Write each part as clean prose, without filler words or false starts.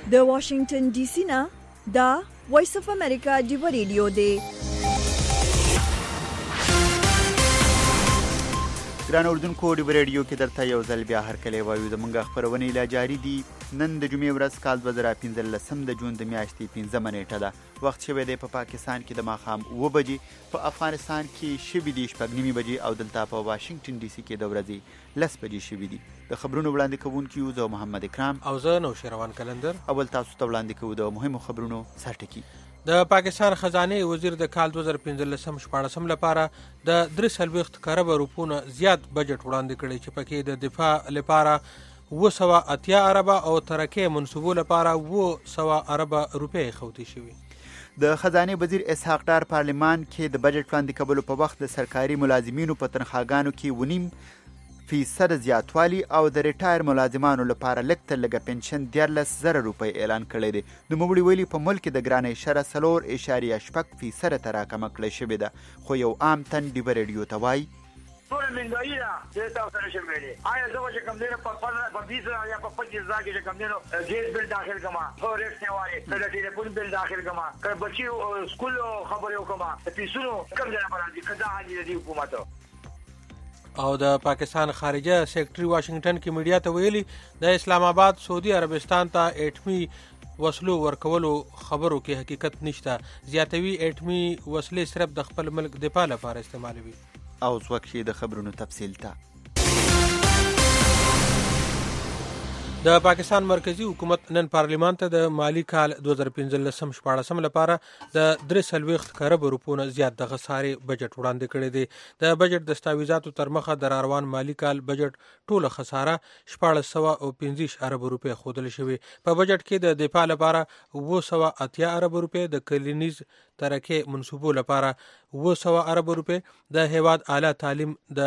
د واشنگټن ډي سي نه دا وایس اف امریکا ډیو ریډیو دی. ګران اردوونکو، ډیو ریډیو کې درته یو ځل بیا هرکلی وایو. زموږ خپرونې لا جاري دي. نن د جمعې ورځ کال 2015 د جون د میاشتې 5 نیټه ده. وخت شوی دی په پاکستان کې د ماښام 9 بجې، په افغانستان کې شوي دي 6:30 بجې او دلته په واشنگټن ډي سي کې د ورځې 10 بجې شوي دي. د خبرونو وړاندې کوونکي یو زه محمد اکرام او زه نوشیروان کلندر. اول تاسو ته وړاندې کوو د مهمو خبرونو سرټکي. د پاکستان خزانه وزیر د کال 2015-16 لپاره د 3 کروڑ روپونو زیات بجټ وړاندې کړی چې پکې د دفاع لپاره 280 ارب او ترکه منصوبو لپاره 200 ارب روپۍ خوتی شوی. د خزانه وزیر اسحاق ډار پارلمان کې د بجټ وړاندې کولو په وخت د سرکاري ملازمینو په تنخواګانو کې 9% زیاتوالی او د ریټایر ملازمانو لپاره لږ تر لږه پنشن 13,000 روپۍ اعلان کړی دی. نوموړي ویلي په ملک کې د ګرانۍ شرح 4.6% ته راکمه کړې شوې ده. خو یو عام تن ډیو ریډیو ته وایي ټوله مهنګایي ده چې تاسو سره شم ویلې. آیا زه چې کوم دی په 20 یا په 25 کې کوم دی نو ګیس بل داخل کما او ریټ نه وایي د ټلیفون بل داخل کما که بچي سکول خبرې وکما پیسونو کم ځای باندې کدا حاجی دی حکومت. او د پاکستان خارجه سیکرټري واشنگټن کې میډیا ته ویلي د اسلام آباد سعودي عربستان ته اټمي وسلو ورکولو خبرو کې حقیقت نشته. زیاتوي اټمي وسلې صرف د خپل ملک دفاع لپاره استعمالوي. او ځوکشي د خبرونو تفصیل ته. د پاکستان مرکزی حکومت نن پارلیمان ته د مالی کال 2015-16 لپاره د 3 کروڑ روپونو زیات د خسارې بجټ وړاندې کړی دی. د بجټ دستاویزاتو تر مخه د روان مالی کال بجټ ټوله خساره 1415 ارب روپۍ ښودل شوې. په بجټ کې د دفاع لپاره 280 ارب روپۍ، د کلینیز ترکه منصوبو لپاره 200 ارب روپۍ، د هیواد اعلی تعلیم د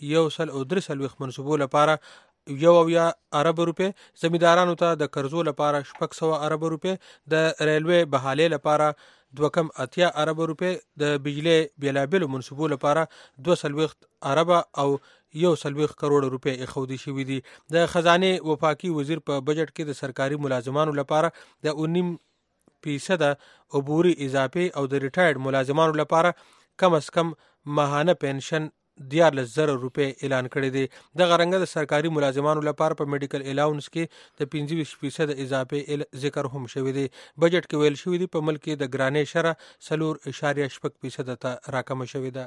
130 منصوبو لپاره 1 ارب روپۍ، زمیندارانو ته د قرضو لپاره 600 ارب روپۍ، د ریلوی بحالې لپاره 280 ارب روپۍ، د بجلی بیلابلو منصوبو لپاره 240 ارب او 1 کروڑ روپۍ اخودي شوي دي. د خزانه وفاقي وزیر په بجټ کې د سرکاري ملازمانو لپاره د 9% عبوري اضافه او د ریټایرډ ملازمانو لپاره کم از کم ماهانه پنشن 13,000 روپۍ اعلان کړی دی. د غرنګ د سرکاري ملازمانو لپاره په میډیکل الاونس کې د 25% اضافه ذکر هم شوی دی. بجټ کې ویل شوی دی په ملک کې د ګرانۍ شرح 4.6% ته راکمه شوې ده.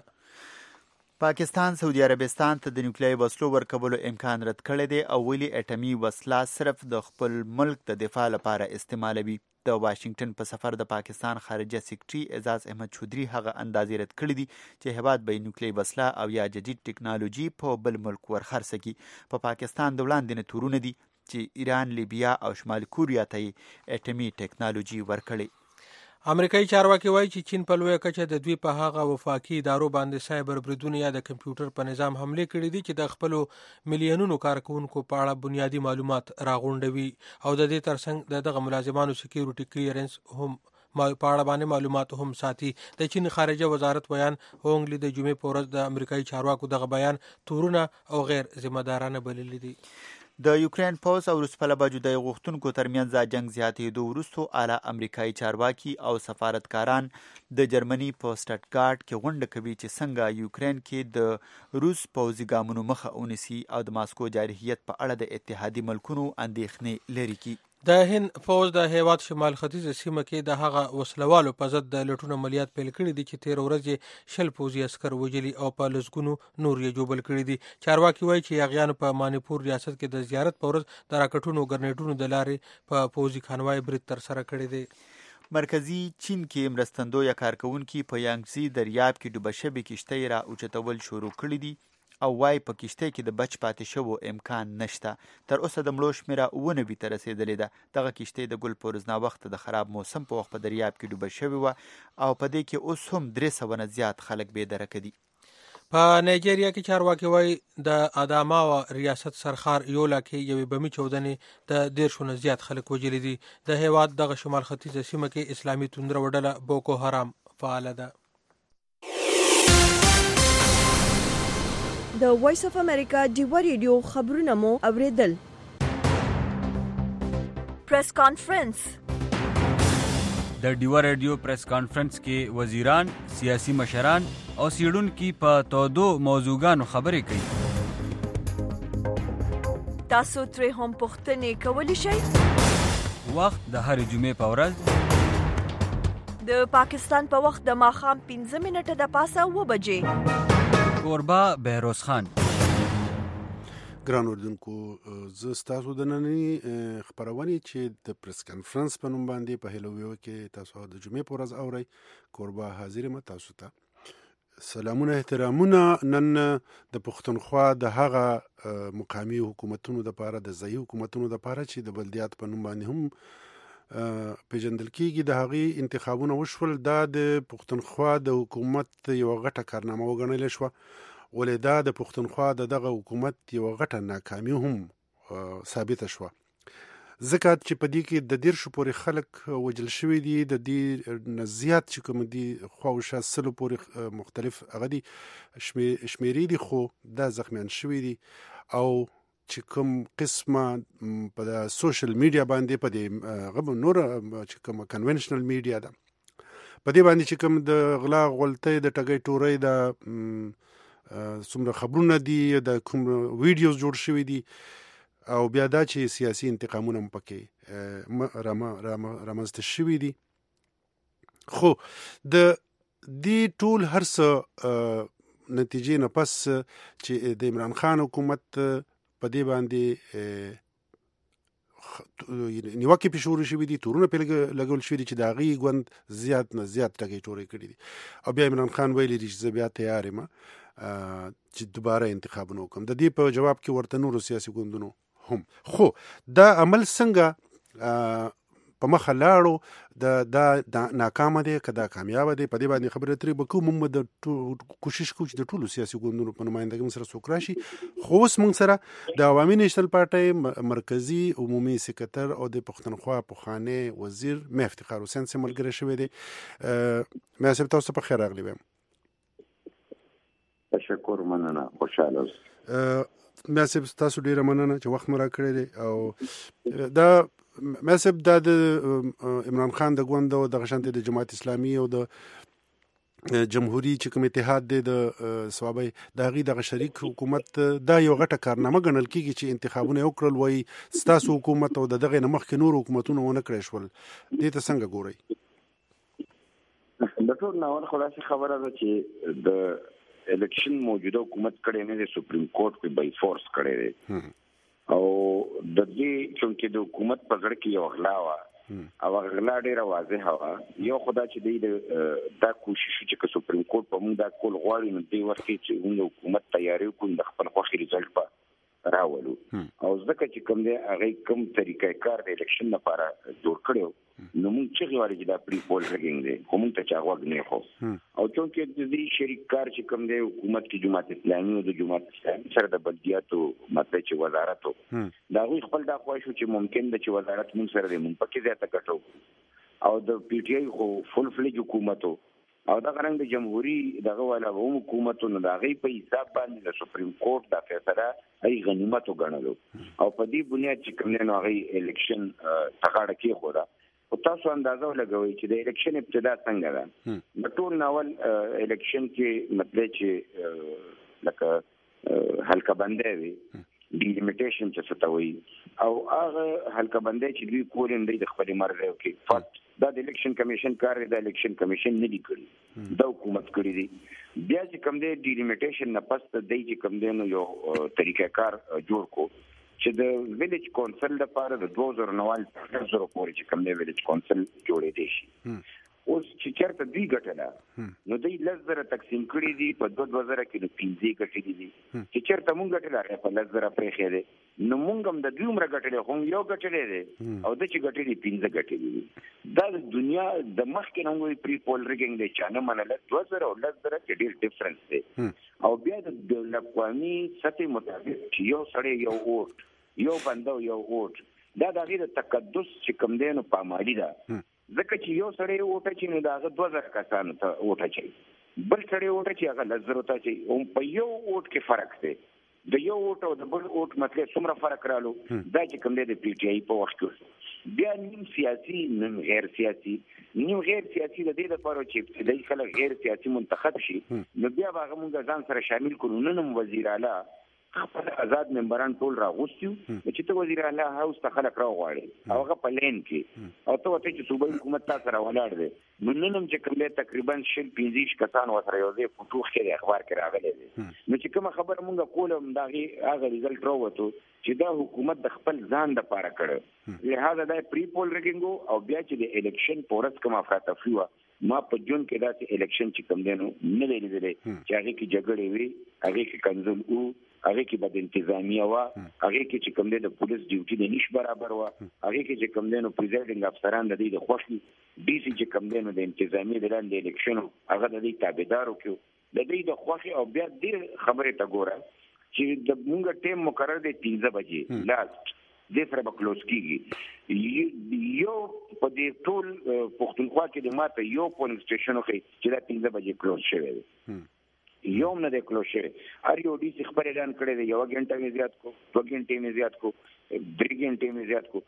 پاکستان سعودي عربستان ته د نیوکلیري وسلو ورکولو امکان رد کړی دی او ویلي اټمي وسله صرف د خپل ملک د دفاع لپاره استعمالوي. د واشنگټن په سفر د پاکستان خارجه سیکرټري اعزاز احمد چودري هغه اندازې رد کړي دي چې هیواد به نیوکلیري وسله او یا جدید ټکنالوژي په بل ملک ورخرڅ کړي. په پاکستان د وړاندې نه تورونه دي چې ایران، لیبیا او شمالي کوریا ته اټمي ټکنالوژي ورکړي. امریکایي چارواکي وایي چې چین په لویه کچه د دوی په هغه وفاقي ادارو باندې سایبر بریدونه یا د کمپیوټر په نظام حمله کړي دي چې د خپلو میلیونونو کارکونکو په اړه بنیادی معلومات راغونډوي او د دې ترڅنګ دغه ملازمانو سکیورټي کلیرنس هم په اړه باندې معلومات هم ساتي. د چین خارجه وزارت بیان هونګلی د جمعې په ورځ د امریکایي چارواکو دغه بیان تورونه او غیر ذمہ دارانه بللی دي. د یوکرين پوز او روس په لبا جدای غوښتونکو ترمنځ جنگ زیاتېدو وروسته اعلی امریکایي چارواکي او سفارتکاران د جرمني په سټټګارټ کې غونډه کوي چې څنګه یوکرين کې د روس پوځي ګامونو مخه ونیسي او د ماسکو جارحیت په اړه د اتحادي ملکونو اندېښنې لري کی. د هند فوج د هیواد شمال ختیځ سیمه کې د هغه وسلوالو په ضد د لټون عملیات پیل کړي دي چې 13 ورځې 100 پوځي عسکر وژلي او په لسګونو نور یې جوبل کړي دي. چارواکي وایي چې یاغیانو په مانیپور ریاست کې د زیارت په ورځ د راکټونو ګرنیټونو د لارې په پوځي کانوای برید تر سره کړی دی. مرکزی چین کې مرستندویه کارکونکي په یانګزي دریاب کې ډوبه شوې کشتۍ را اوچتول شروع کړي دي او وايي په کشتۍ کې د بچ پاتې شوو امکان نشته. تر اوسه د مړو شمیره 90 ته رسیدلې ده. دغه کشتۍ د ګل پورزنا وخت د خراب موسم په وخت په دریاب کې ډوبه شوې و او په دې کې اوس هم 300 نه زیات خلک بې درکه دي. په نایجیریا کې چارواکي وایي د اداماوا ریاست سرخار یولا کې یوې بمي چودنې د 150 نه زیات خلک وژلي دي. د هیواد دغه شمال ختیځه سیمه کې اسلامي توندره وډله بوکو حرام فعال ده. د وایس اف امریکا ډیو ریډیو خبرونه مو اوریدل. پریس کانفرنس. د ډیوا رادیو پریس کانفرنس کې وزیران، سیاسي مشران او څېړونکي په تودو موضوعګانو خبرې کوي. تاسو ترې هم پوښتنې کولی شئ. وخت د هرې جمعې په ورځ د پاکستان په وخت د ماښام 15 منټه د پاسه 9 بجې. کوربه بهروز خان. ګران اردوونکو، زه ستاسو د نننۍ خپرونې چې د پریس کانفرنس په نوم باندې په هیلویو کې تاسو د جمعې په ورځ اورئ، کوربه حاضر یم تاسو ته. سلامونه، احترامونه. نن د پښتونخوا د هغه مقامي حکومتونو دپاره، د ځایي حکومتونو دپاره چې د بلدیات په نوم باندې هم پیژندل کېږي، د هغې انتخابونه وشول. دا د پښتونخوا د حکومت یوه غټه کارنامه وګڼلی شوه، ولې دا د پښتونخوا د دغه حکومت یوه غټه ناکامي هم ثابته شوه، ځکه چې په دې کې د 10 پورې خلک وژل شوي دي. د دې نه زیات چې کوم دي خواوشا 100 پورې مختلف هغه دي شمیرې دي، خو دا زخمیان شوي دي. او چې کوم قسمه په د سوشل میډیا باندې په دې نور چې کوم کنونشنل میډیا ده، په دې باندې چې کوم د غلا غلطۍ، د ټګۍ ټورۍ، د څومره خبرونه دي، د کوم ویډیوز جوړ شوي دي، او بیا دا چې سیاسي انتقامونه هم پکې رامنځته شوي دي. خو د دې ټول هر څه نتیجې نه پس چې د عمران خان حکومت په دې باندې نیوکې پې شروع شوي دي، تورونه پې لګول شوي دي چې د هغې ګوند زیات نه زیات ټګۍ ټورۍ کړي دي. او بیا عمران خان ویلي دي چې زه بیا تیار یم چې دوباره انتخابونه وکړم. د دې په جواب کې ورته نورو سیاسي ګوندونو هم. خو دا عمل څنګه په مخه لاړو، دا ناکامه دی که دا کامیابه دی، په دې باندې خبرې اترې به کوو. موږ د کوشش کوو چې د ټولو سیاسي ګوندونو په نمایندګۍ موږ سره څوک راشي. خو اوس موږ سره د عوامي نیشنل پارټۍ مرکزي عمومي سکرټر او د پښتونخوا پخوانی وزیر میا افتخار حسین صاحب ملګری شوی دی. میا صاحب، تاسو په خیر راغلی وایم. تشکر، مننه، خوشحاله اوسئ. میا صاحب، تاسو ډیره مننه چې وخت مو راکړی دی. او دا میا صاحب، دا د عمران خان د ګوند او دغه شانتې د جماعت اسلامي او د جمهوري چې کوم اتحاد دی د صوابۍ د هغې دغه شریک حکومت، دا یو غټه کارنامه ګڼل کېږي چې انتخابونه یې وکړل. وایي ستاسو حکومت او د دغې نه مخکې نور حکومتونه ونه کړی شول. دې ته څنګه ګورئ؟ د ټول ناول خلاصې خبره ده چې د الیکشن موجوده حکومت کړی نه دی، سپریم کورټ کې بای فورس کړی دی. او د دې چونکې د حکومت په زړه کې یو غلا وه، او غلا ډېره واضحه وه. یو خو دا چې دوی دا کوشش چې که سپریم کورټ په موږ دا کول غواړي، نو دې وخت کې چې موږ د حکومت تیاری وکړو، د خپل خوښې رزلټ به راولو. او ځکه چې کوم دی هغې کوم طریقه کار د الیکشن لپاره جوړ کړی و، نو موږ چغې وهلې چې دا پري پول ریګینګ دی، خو موږ ته چا غوږ نه ایښو. او چونکې د دې شریک کار چې کوم دی حکومت کې جماعت اسلامي او د جماعت اسلامي سره د بلدیاتو مطلب چې وزارت و، د هغوی خپل دا خواهش و چې ممکن ده چې وزارت موږ سره دی، موږ پکې زیاته ګټه وکړو. او د پی ټي آی خو فل فلج حکومت و، او دغه رنګ د جمهوري دغه والا هم حکومت و، نو د هغې په حساب باندې د سپریم کورټ دا فیصله هغې غنیمت وګڼلو. او په دې بنیاد چې کوم دی نو هغې الیکشن ته غاړه کېښوده. خو تاسو اندازه ولګوئ چې د الیکشن ابتدا څنګه ده. د ټول ناول الیکشن کې مطلب چې لکه حلقه بندۍ وي، ډیلیمیټیشن چې څه ته وایي، او هغه حلقه بندۍ چې دوی کولې دوی د خپلې مرضۍ وکړي. فرد دا د الیکشن کمیشن کار دی، دا الیکشن کمیشن نه دي کړي، دا حکومت کړي دي. بیا چې کوم دی ډیلیمیټیشن نه پس دی چې کوم دی نو یو طریقه کار جوړ کو چې د ویلیج کونسل لپاره د 2009 پورې چې کوم دی ویلیج کونسل جوړېدی شي. اوس چې چېرته دوی ګټله، نو دوی 10,000 تقسیم کړي دي، په 2,000 کې نو 15 ګټلي دي. چې چېرته مونږ ګټلی هغې په 10,000 پرېښی دی، نو مونږ هم د دوی عمره ګټلی، خو یو ګټلی دی او ده چې ګټلي 15 ګټلي دي. دا د دنیا د مخکې نه هم پري پول ریګینګ دی، چا نه منله. 2,000 او 10,000 کې ډېر ډفرنس دی. او بیا د بین الاقوامي سطحې مطابق چې یو سړی یو ووټ، یو بنده یو ووټ، دا د هغې د تقدس چې کوم دی نو پامالي ده. ځکه چې یو سړی ووټ اچوي نو د هغه 2,000 کسانو ته ووټ اچوي، بل سړی ووټ اچوي هغه 10,000 ته اچوي. په یو ووټ کې فرق دی، د یو ووټ او د بل ووټ مطلب څومره فرق رالو. دا چې کوم دی د پی ټي آی په وخت کې بیا نیم سیاسي نیم غیر سیاسي د دې لپاره چې ابتدایي خلک غیر سیاسي منتخب شي نو بیا به هغه مونږ ځان سره شامل کړو. نن هم وزیر اعلی خپل آزاد ممبران ټول راغوستیو چې ته وزیر اعلی هاوس ته خلک راغواړي او هغه په لین کې او ته چې صوبایي حکومت تا سره ولاړ دی نو نن هم چې کوم دی تقریبا 15 کسان ورسره یو ځای فوټو ښکاري اخبار کې راغلی دی. نو چې کومه خبره مونږ کوله هغه ریزلټ راووتو چې دا حکومت د خپل ځان دپاره کړی لهذا دا پری پول ریګینګ او بیا چې د الیکشن په ورځ کوم افراتفری وه ما په جون کې داسې الیکشن چې کوم دی نو نه دی لیدلی چې هغې کې جګړې وي هغې کې کنزل وو هغې کې بد انتظامیه وه هغې کې چې کوم دی د پولیس ډیوټي د نیش برابر وه هغې کې چې کوم دی نو پریزایډینګ افسران د دوی د خوښ دي ډي سي چې کوم دی نو د انتظامیې د لاندې الیکشن هغه د دوی تابعدار وکړو د دوی د خوښې او بیا ډېر خبرې ته ګوره چې د مونږ ټیم مقرر دی 15 بجې لاست دې سره به کلوز کېږي. یو په دې ټول پښتونخوا کې د ماته یو پولینګ سټیشن وښیي چې دا 15 بجې کلوز شوی دی یو هم نه دی کلوز شوی. هر یو ډي سي خبر اعلان کړی دی 1 غنټه مې زیات کو 2 غنټې مې زیات کو 3 غنټې مې زیات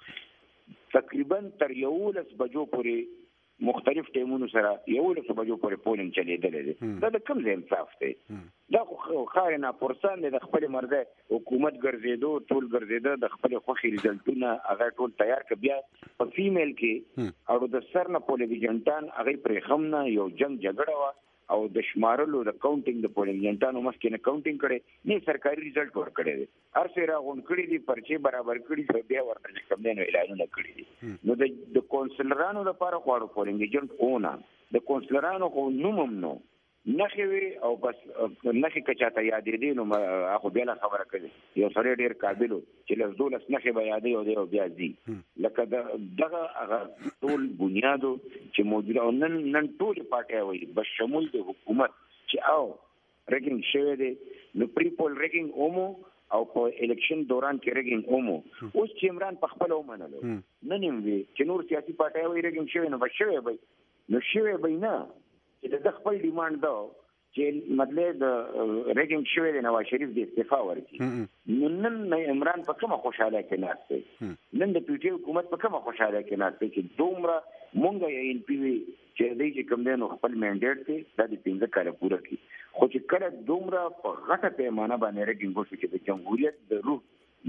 کو تقریبا تر 11 بجو پورې مختلف ټیمونو سره 11 بجو پورې پولینګ چلیدلی دی. دا د کوم ځای انصاف دی؟ دا خو خاري ناپرسان دی د خپل مرده حکومت ګرځېدو ټول ګرځېده د خپل خوښې ریزلټونه هغه ټول تیار کړ بیا په فیمیل کې او د سر نه پولینګ ایجنټان هغې پرې خم نه یو جنګ جګړه وه او د شمارلو د کاونټینګ د پولینګ ایجنټانو مخکې نه کاونټینګ کړی نه سرکاري ریزلټ ورکړی دی هر څه یې راغونډ کړي دي پرچې برابر کړي دي بیا ورته چې کوم دی نو اعلانونه کړي دي. نو د کونسلرانو لپاره غواړو پولینګ ایجنټ اونه د کونسلرانو خو نوم هم نو نښې وي او بس نښې که چاته یادېدې نو هغه بیا لا خبره کوي یو سړی ډېر قابل و چې 12 نښې به یادوي او دی او بیا ځي لکه دغه هغه ټول بنیادو چې موجوده او نن ټولې پارټۍ وایي بشمول د حکومت چې او ریګینګ شوی دی نو پری پول ریګینګ اومو او په الیکشن دوران کې ریګینګ اومو اوس چې عمران په خپله ومنلو نن هم وي چې نور سیاسي پارټۍ وایي ریګینګ شوی نو به شوی به نو شوی به نه چې د خپل ډیمانډ دا چې مطلب د ریګینګ شوی دی نواز شریف د استعفا ورکړي نن عمران په کومه خوشحاله کې ناست دی نن د پی ټي حکومت په کومه خوشحاله کې ناست دی چې دومره مونږ یې ان پی وي چې دوی چې کوم دی نو خپل مینډیټ دی دا د 15 کاله پوره کړي خو چې کله دومره په غټه پیمانه باندې ریګینګ وشو چې د جمهوریت د روح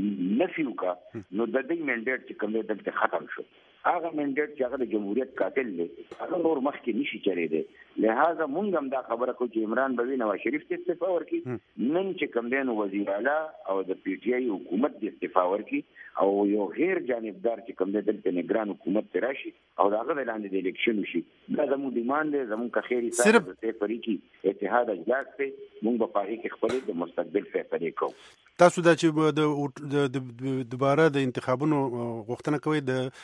نفي وکړه نو د دې مینډیټ چې کوم دی دلته ختم شو هغه منډیټ چې هغه د جمهوریت قاتل دی هغه نور مخکې نشي چلیدی لہذا مونږ هم دا خبره کوو چې عمران به وي نواز شریف ته استعفا ورکړي نن چې کوم دی نو وزیر اعلی او د پی ټي آی حکومت د استعفا ورکړي او یو غیر جانبدار چې کوم دی دلته نگران حکومت ته راشي او هغه د لاندې د الیکشن وشي دا زموږ ډیمانډ دی زموږ که خیر صاحب د فریقي اتحاد اجلاس دی مونږ به په هغې کې خپلې د مستقبل فیصلې کوو. تاسو دا چې دوباره د انتخابونو غوښتنه کوئ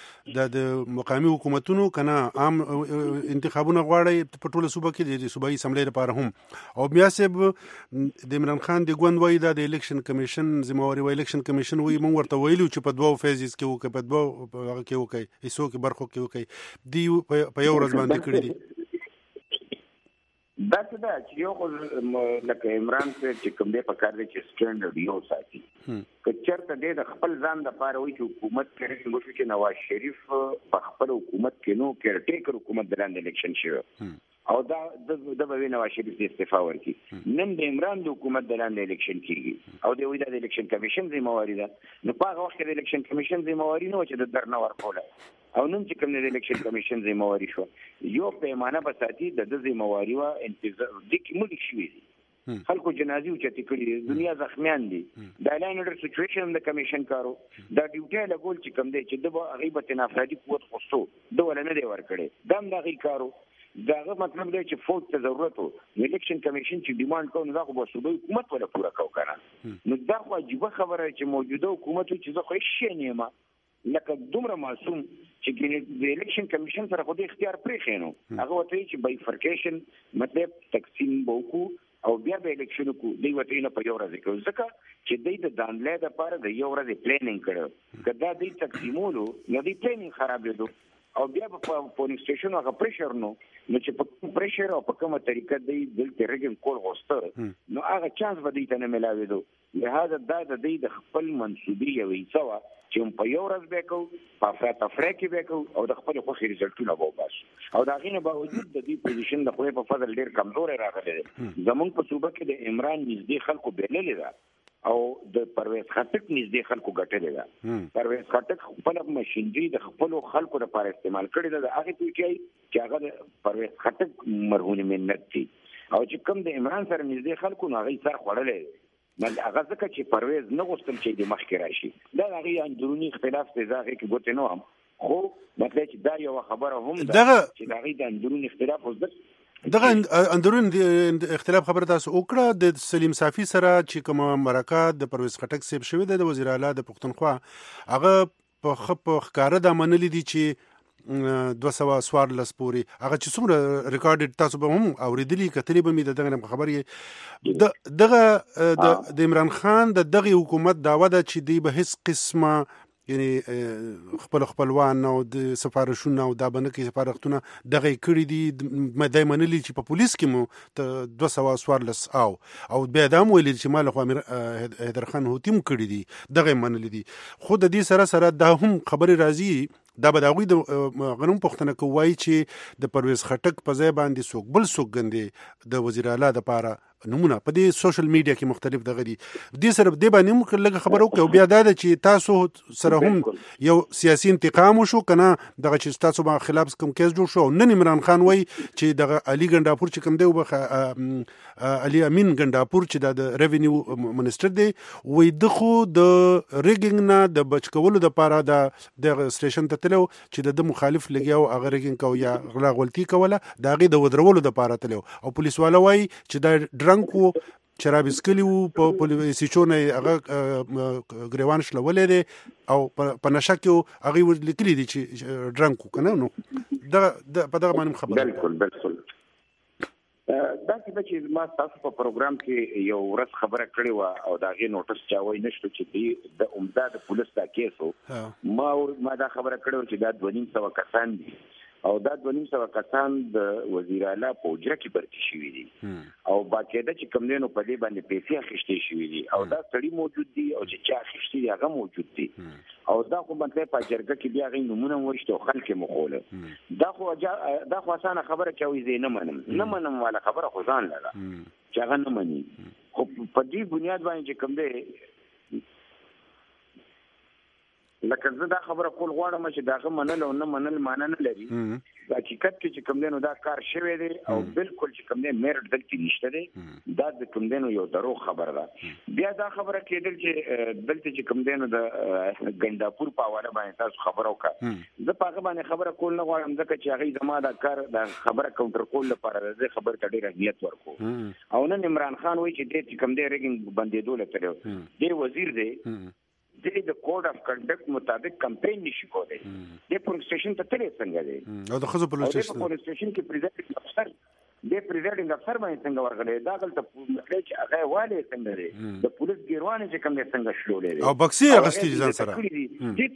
د مقامي حکومتونو کنه عام انتخابونه غواړي په ټوله صوبه کې د صوبایي اسمبلی لپاره هم او بیا صاحب د عمران خان د ګوند وایي دا د الیکشن کمیشن ذمہواري و الیکشن کمیشن وایي مونږ ورته ویلو چې په 2 فیزز کې وکړي په 2 هغه کې وکړي حصو کې برخو کې وکړي دی په یو ورځ باندې کړی دي دا څه ده چې یو خو لکه عمران صاحب چې کوم دی په کار دی چې سټینډرډ یو ساتي که چېرته دی د خپل ځان دپاره وایي چې حکومت کې ریګینګ وشو چې نواز شریف په خپل حکومت کې نو کیرټیکر حکومت د لاندې الیکشن شوی او دا د به وي نواز شریف د استعفا ورکړي نن د عمران د حکومت د لاندې الیکشن کېږي او دی وایي دا د الیکشن کمیشن ذمہواري ده نو په هغه وخت کې د الیکشن کمیشن ذمہواري نه وه چې د درنه ورکوله او نن چې کوم د الیکشن کمیشن ذمہواري شو یو پیمانه به ساتي د ذمہواري وا انتظار د کې ملي شوی دي خلکو جنازي اوچتې کړي دنیا زخمیان دي دا لاین اډر سچویشن د کمیشن کارو دا ډیوټي لګول چې کوم دی چې د هغې به افرادي قوت خوستو د ولا نه دی ورکړی دا هم د هغې کارو داغه مطلب دی چې فوج ته ضرورت و الیکشن کمیشن چې ډیمانډ کوو نو دا خو به صوبایي حکومت ولا پوره کوو که نه نو دا خو عجیبه خبره چې موجوده حکومت و چې زه خو هېڅ شی نه یم لکه دومره معصوم چې د الیکشن کمیشن سره خو د اختیار پرېښی نو هغه ورته وایي چې بایفرکیشن مطلب تقسیم به وکړو او بیا به الیکشن وکړو دوی ورته نه په یو ورځ کوي ځکه چې دوی د دانلۍ دپاره د یو ورځې پلانینګ کړی که دا دوی تقسیمولو نو دوی پلانینګ خرابېدو او بیا په پولینګ سټیشن هغه پریشر نو چې په کوم پریشر او په کومه طریقه دوی دلته ریګینګ کول غوښته نو هغه چانس به دوی ته نه میلاوېدو لهدا دا د دې د خپل منسوبي یو حصہ چې په یو ورځ به کو په افراط کې به کو او د خپل خوښي رزلټونه به وباسي او دا غینه باوجود د دې پوزیشن د خپل په فضل ډیر کمزور راغلی زمونږ په صوبه کې د عمران نږدې خلکو بیللې ده او د پرویز خټک نږدې خلکو ګټلې ده پرویز خټک خپل ماشينري د خپل خلکو لپاره استعمال کړي ده هغه توکي چې هغه د پرویز خټک مرهون منت دي او چې کوم د عمران سره نږدې خلکو نه هغه سره خړلې مل هغه ځکه چې پرویز نه غوښتل چې د مخ کې راشي دا هغه اندرونی اختلاف ته ځای کې ګوت نه هم خو مطلب چې دا یو خبره هم ده چې دا غي د اندرونی اختلاف وزد دغه اندرون اختلاف خبره تاسو وکړه د سلیم صافي سره چې کوم مرکه د پرویز خټک سیب شوی د وزیر اعلی د پښتونخوا هغه په ښکاره د منلې دي چې 214 پوري هغه چې څومره ریکارډډ تاسو به هم اوریدلی کتلی به مې دغه خبرې دغه د عمران خان دغه حکومت داوا ده چې دی به هیڅ قسمه یعنی خپلوان او د سفارشونه او د بنکې سفارښتونه دغه کړی دي د منلي چې په پولیس کې مو 214 او بیا دا مو ویل چې مال خو امیر حیدر خان هوتیم کړی دي دغه منلي دي خو د دې سره دا هم خبري راځي دا به داوی د غنوم پښتنه کوي چې د پرویز خټک په ځای باندې څوک بل څوک ګندې د وزیر اعلی د پاره نمونه په دې سوشل میډیا کې مختلف دغه دي دې سره دې باندې موږ لږ خبرو کوو بیا دا چې تاسو سره هم یو سیاسي انتقام وشو کنه دغه چې تاسو باندې خلاف کوم کیس جوړ شو نن عمران خان وای چې دغه علي ګنداپور چې کوم دی علي امین ګنداپور چې د ریونیو منسټر دی وای د خو د ریګینګ نه د بچ کولو د پاره د سټیشن ته تلو چې د مخالف لګیاو هغه ریګینګ کو یا غلا غلطي کوله دا غي د ودرولو د پاره تلو او پولیس والا وای چې دا کو شراب اسکلی وو په سیچونه هغه ګریوان شلولې دي او په نشه کې هغه لیکلي دي چې ډرنکو کنه نو دا په دغه باندې خبره بالکل دا چې ما تاسو په پروګرام کې یو ورځ خبره کړې و او دا غي نوټس چاوي نشته چې د عمده د پولیس دا کیسو ما دا خبره کړې چې دا 250 کسان دي او دا 250 کسان د وزیر اعلی په اجره کې برتي شوی دي او باقاعده چې کوم دینو په دې باندې پیسې اخیستې شوی دي او دا سړی موجود دي او چې چا اخیستې دي هغه موجود دي او دا خو باندې په جرګه کې بیا غي نمونه ورشته خلک مخوله دا خو اسانه خبره کوي زه نه منم ولا خبره خو ځان لره چې هغه نه مني خو په دې بنیاد باندې چې کوم دی لکه زه دا خبره کول غواړم چې داغه منل او نه منل معنی نه لري حقیقت کې چې کوم دینو دا کار شوی دی او بالکل چې کوم دی میرټ دلته نشته دی دا د کوم دینو یو درو خبره ده بیا دا خبره کېدل چې دلته چې کوم دینو د ګنداپور په حواله باندې تاسو خبرو وکړه زه په هغه باندې خبره کول نه غواړم ځکه چې هغه زما دا کار د خبره کاونټر کول لپاره د خبر ته ډیر اهمیت ورکو او نن عمران خان وایي چې د کوم دی ریګینګ باندې دوله تلو دی وزیر دی د کوډ اف کنډکټ مطابق کمپاین نشي کولای د پولیس سټیشن ته تللی څنګه دی او د خزو پولیس سټیشن کې پریزایډینګ افسر باندې څنګه ورغلی دا غلطه چې هغه والي څنګه دی د پولیس ګیروان چې کوم څنګه شلولې او بکسي اغستې ځان سره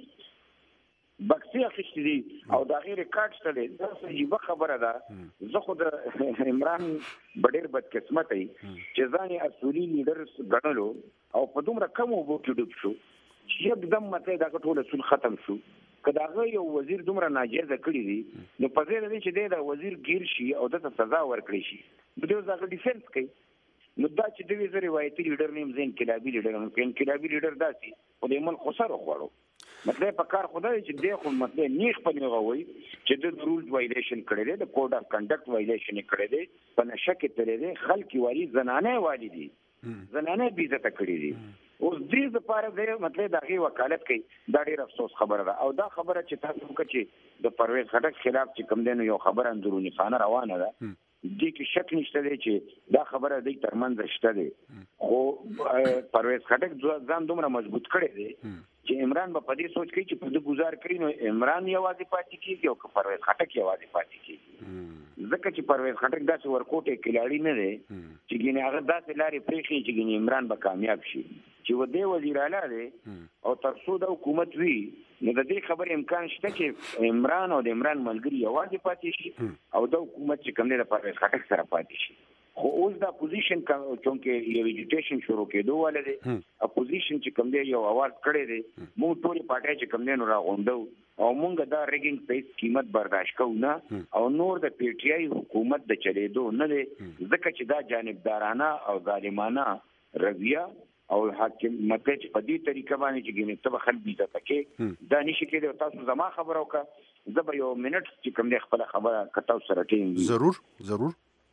بکسي اخیستې دي او دا غیر ریکارډ شته دا صحیح خبره ده زه خو د عمران ډېر بدقسمت ای چې ځان یې اصولي لیډر ګڼلو او په دومره کم وبو کې ډوب شو چې یکدم مته دا ټول اصول ختم شو کله هغه یو وزیر دومره ناجیزه کړی دی نو په ځای دی چې دا وزیر گیر شي او دته سزا ورکړي شي د دې ځکه ډیفنس کوي نو دا چې د وی روایتي لیډر نیم زین انقلابي لیډر داسي او د مل خسر خوړو مطلب په کار خدای چې دی خو مطلب نیخ په نیغه وای چې د رولز وایلیشن کړی دی د کوډ اف کنډکټ وایلیشن کړی دی په نشه کې تللی دی خلک والی زنانه والی دي زنانه بي عزت کړی دي اوس دې لپاره د مطلب دغه وکالت کوي دا ډیر افسوس خبره ده او دا خبره چې تاسو وکړي د پرویز خټک خلاف چې کوم دینو یو خبره اندرونی خانه روانه ده دې کې شک نشته دی چې دا خبره د ترمنځ شته دی خو پرویز خټک ځان دومره مضبوط کړی دی چې عمران په دې سوچ کوي چې په دې گزار کړي نو عمران یوازې پاتې کیږي او پرویز خټک یوازې پاتې کیږي ځکه چې پرویز خټک داسې ورکوټه کلاړی نه دی چې ګینه هغه داسې لارې پریخي چې ګینه عمران به کامیاب شي چې و دې وزیر اعلی دی او تر څو د حکومت وی نو د دې خبر امکان شته چې عمران او د عمران ملګری یوازې پاتې شي او د حکومت چې کوم نه د پرویز خټک سره پاتې شي خو اوس دا اپوزیشن چونکې یو اجیټیشن شروع کېدو ولې دی اپوزیشن چې کوم دی یو اواز کړی دی موږ ټول پارټي چې کوم دی نو راغونډو او موږ دا ریګینګ په قیمت برداشت کوو نه او نور د پی ټی آی حکومت د چلیدو نه دی ځکه چې دا جانبدارانه او ظالمانه رویه او حاکمیت چې په دې طریقه باندې چې ګینه ته خلک دي تکي دا نشي کېدای. تاسو زما خبرو کا زه به یو منټ چې کوم دی خپل خبره کتاو سره ټینګ ضرور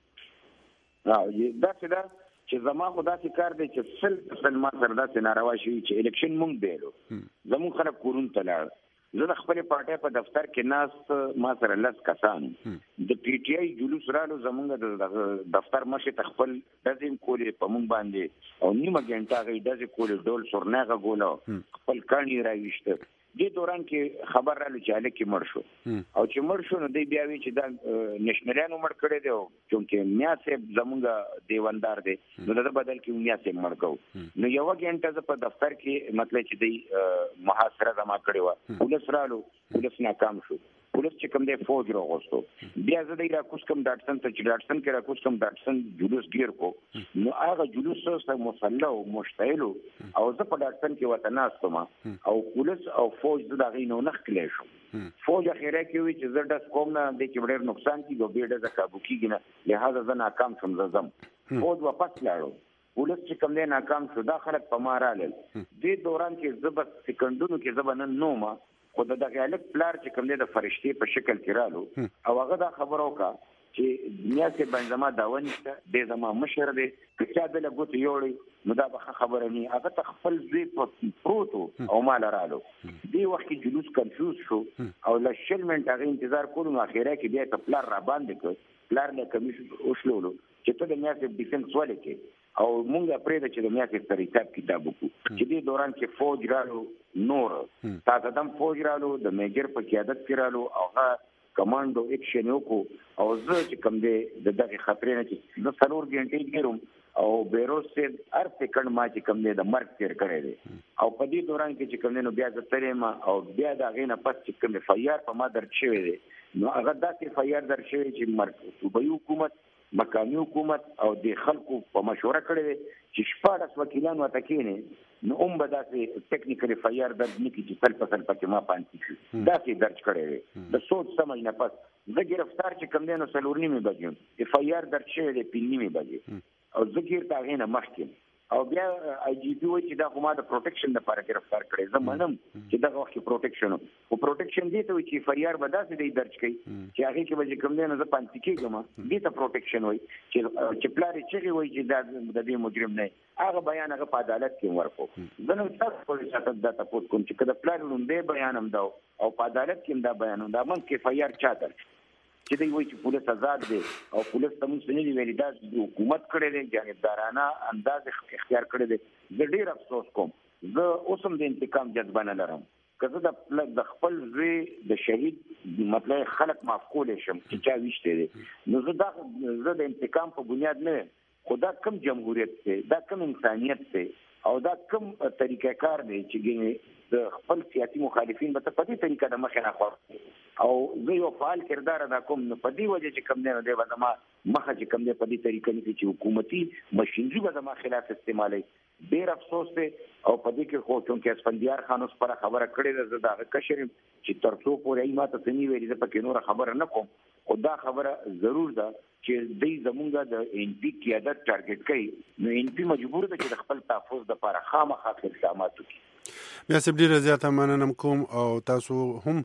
دا څه ده چې زما خدا سي کار دی چې سل ما سره دا ناروا شي چې الیکشن مونږ دیلو زمون خلک کورون تلاړ زه د خپل پارټي په دفتر کې ناس ما سره لس کسان د پی ټی آی جلوس رالو زمونږ د دفتر مشه تخپل دزم کولې په مونږ باندې او نیمه ګنټه غي دزې کولې ډول سورناغه ګولو خپل کانی راويشته دې دوران کې خبر رالو چې الکه مړ شو او چې مړ شو نو دی بیا وی چې دا نېشنلانو مړ کړی دی چې میاسه زمونږ دیوندار دی نو دا بدل کې میاسه مړ کو نو یو غنټه په دفتر کې مطلب چې دی محاصره زما کړی و پولیس رالو پولیس ناکام شو پولیس چې کوم دی فوج راغوستو بیا زه د راکوس کوم ډاټسن ته چې ډاټسن کې راکوس کوم ډاټسن جلوس گیر کو نو هغه جلوس سره مصلی او مشتعل او زه په ډاټسن کې وته ناستم او پولیس او فوج د غینو نخ کلی شو فوج اخیره کې وی چې زه د کوم نه د کې ډېر نقصان کیږي بیډه د کابو کیږي نه لہذا زه ناکام شوم زم فوج واپس لاړو پولیس چې کوم دی ناکام شو دا خلک په مارال دې دوران کې زه بس سکندونو کې زبنن نوما خو د غالب پلار چې کوم دی د فرشتي په شکل کې رالو او هغه دا خبرو کا چې دنیا کې بنځما داونسته د زما مشر دی چې دا له ګوت یوړي نو دا به خبره نه هغه تخفل زی پروتو او مال رالو دی وخت کې جلوس کنفیوز شو او لشلمنت هغه انتظار کولو نو اخیره کې بیا ته پلار را باندې کړ پلار له کمیشن اوښلولو چې ته د میاسه ډیفنس ولې کې او مونږه پرې چې د میاسه طریقې کتاب وکړو چې دې دوران کې فوج رالو نور تاسو دم فوج رالو د میجر په قیادت کې رالو او کمانډو اکشن وکړو او زه چې کوم دی د دغه خطرې نه چې د سلور غنټې ګیروم او بیروز سید هر سکند ما چې کوم دی د مرګ تیر کړی دی او په دې دوران کې چې کوم دی نو بیا زه ترېما او بیا د غینه پس چې کوم فیار په ما درچ شوی دی نو هغه داسې فیار در شوی چې مرګ صوبایي حکومت مقامی حکومت او د خلکو په مشوره کړی دی چې شپاړس وکیلان وته کېنه نو به داسې ټیکنیکل فیار درد نه کیږي تل پکې ما پانتی شي داسې درج کړی دی د سوچ سمج نه پس زه گرفتار چې کوم دی نو سلور نیمه بجې فیار درج شوی دی 5 نیمه بجې او زه گیر تا غینه مخکې او بیا آی جی پی وایي چې دا خو ما د پروټیکشن لپاره گرفتار کړی زه منم چې دغه وخت پروټیکشن او پروټیکشن دی ته چې فریار به داسې دی درج کړي چې هغه کې به کوم دی نه زه پانتی کېږم دې ته پروټیکشن وایي چې پلار چې وایي چې دا د دې مجرم نه هغه بیان هغه په عدالت کې ورکو زه نو تاسو په شاته دا تاسو کوم چې کله پلار نوم دی بیان هم دا او په عدالت کې دا بیان دا من کې فریار چا درج چې دوی وایي چې پولیس آزاد دی او پولیس ته موږ نه دی ویلي دا حکومت کړی دی جانبدارانه انداز اختیار کړی دی زه ډېر افسوس کوم زه اوس هم د انتقام جذبه نه لرم که زه د خپل زوی د شهید مطلب خلک معاف کولی شم چې چا ویشتی دی نو زه د انتقام په بنیاد نه خو دا کم جمهوریت دی دا کم انسانیت دی او دا کم طریقه کار دی چې د خپل سیاسي مخالفین به په دې طریقه د مخه نه خور او زه یو فعال کردار ادا کوم نو په دې وجه چې کم نه دی به ما مخه چې کم دی په دې طریقه نه چې حکومتي ماشينري به ما خلاف استعمالي ډیر افسوس دی او په دې کې خو چې اسفندیار خان اوس پر خبره کړې ده دا کشر چې ترڅو پورې ایماته سني ویلي ده پکې نور خبره نه کوم خو دا خبره ضرور ده چې دوی زمونږ د ان پی قیادت ټارګټ کوي نو ان پی مجبور ده چې د خپل تحفظ لپاره خامخا اقدامات وکړي. بیا سب ډیره زیاته مننه کوم او تاسو هم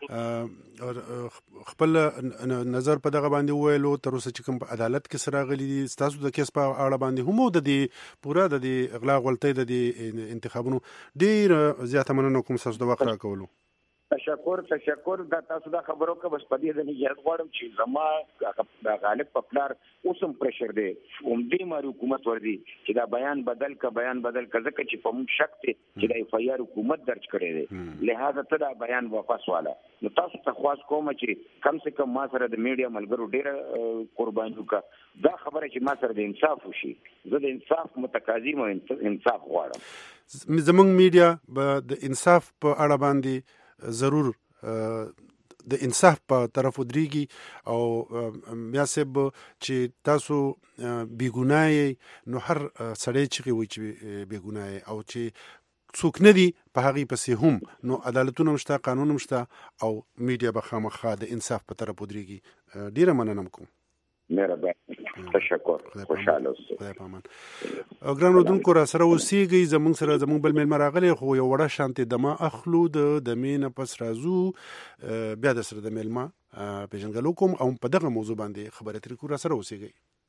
خپل نظر په دغه باندې ویلو تر اوسه چې کوم په عدالت کې سره غلي دي تاسو د کیس په اړه باندې هم د دې پورا د دې اغلا غلطۍ د دې انتخابونو ډیر زیاته مننه کوم تاسو د وخت راکولو. تشکر دا تاسو دا خبرو که بس پدې د نجات غواړم چې زما غالب په پلار اوسم پرشر دی دې ماري حکومت وردی چې دا بیان بدل کا ځکه چې په موږ شک دی چې د اف آی آر حکومت درج کړی دی لہذا ته دا بیان واپس والا نو تاسو ته خواست کوم چې کم سے کم ما سره د میډیا ملګرو ډیره قرباني وکړه دا خبره چې ما سره د انصاف وشي زه د انصاف متقاضي مو انصاف غواړم. زمونږ میډیا به د انصاف په اړه باندې ضرور د انصاف په طرف ودرېږي او بیا صاحب چې تاسو بېګناه نو هر سړی چغې وایي چې بېګناه او چې څوک نه دي په هغې پسې هم نو عدالتونه هم شته، قانون هم شته او میډیا به خامخا د انصاف په طرف ودرېږي. ډېره مننه کوم. مهرباني، تشکر، خوشحاله اوسئ. خدای په امان. ګران اردوونکو را سره اوسېږئ، زموږ بل میلمه راغلی خو یو وړه شانتې دمه اخلو، د دمې نه پس راځو بیا د سره د میلمه پېژنګلو کوم او په دغه موضوع باندې خبرې اترې کوو. را سره اوسېږئ.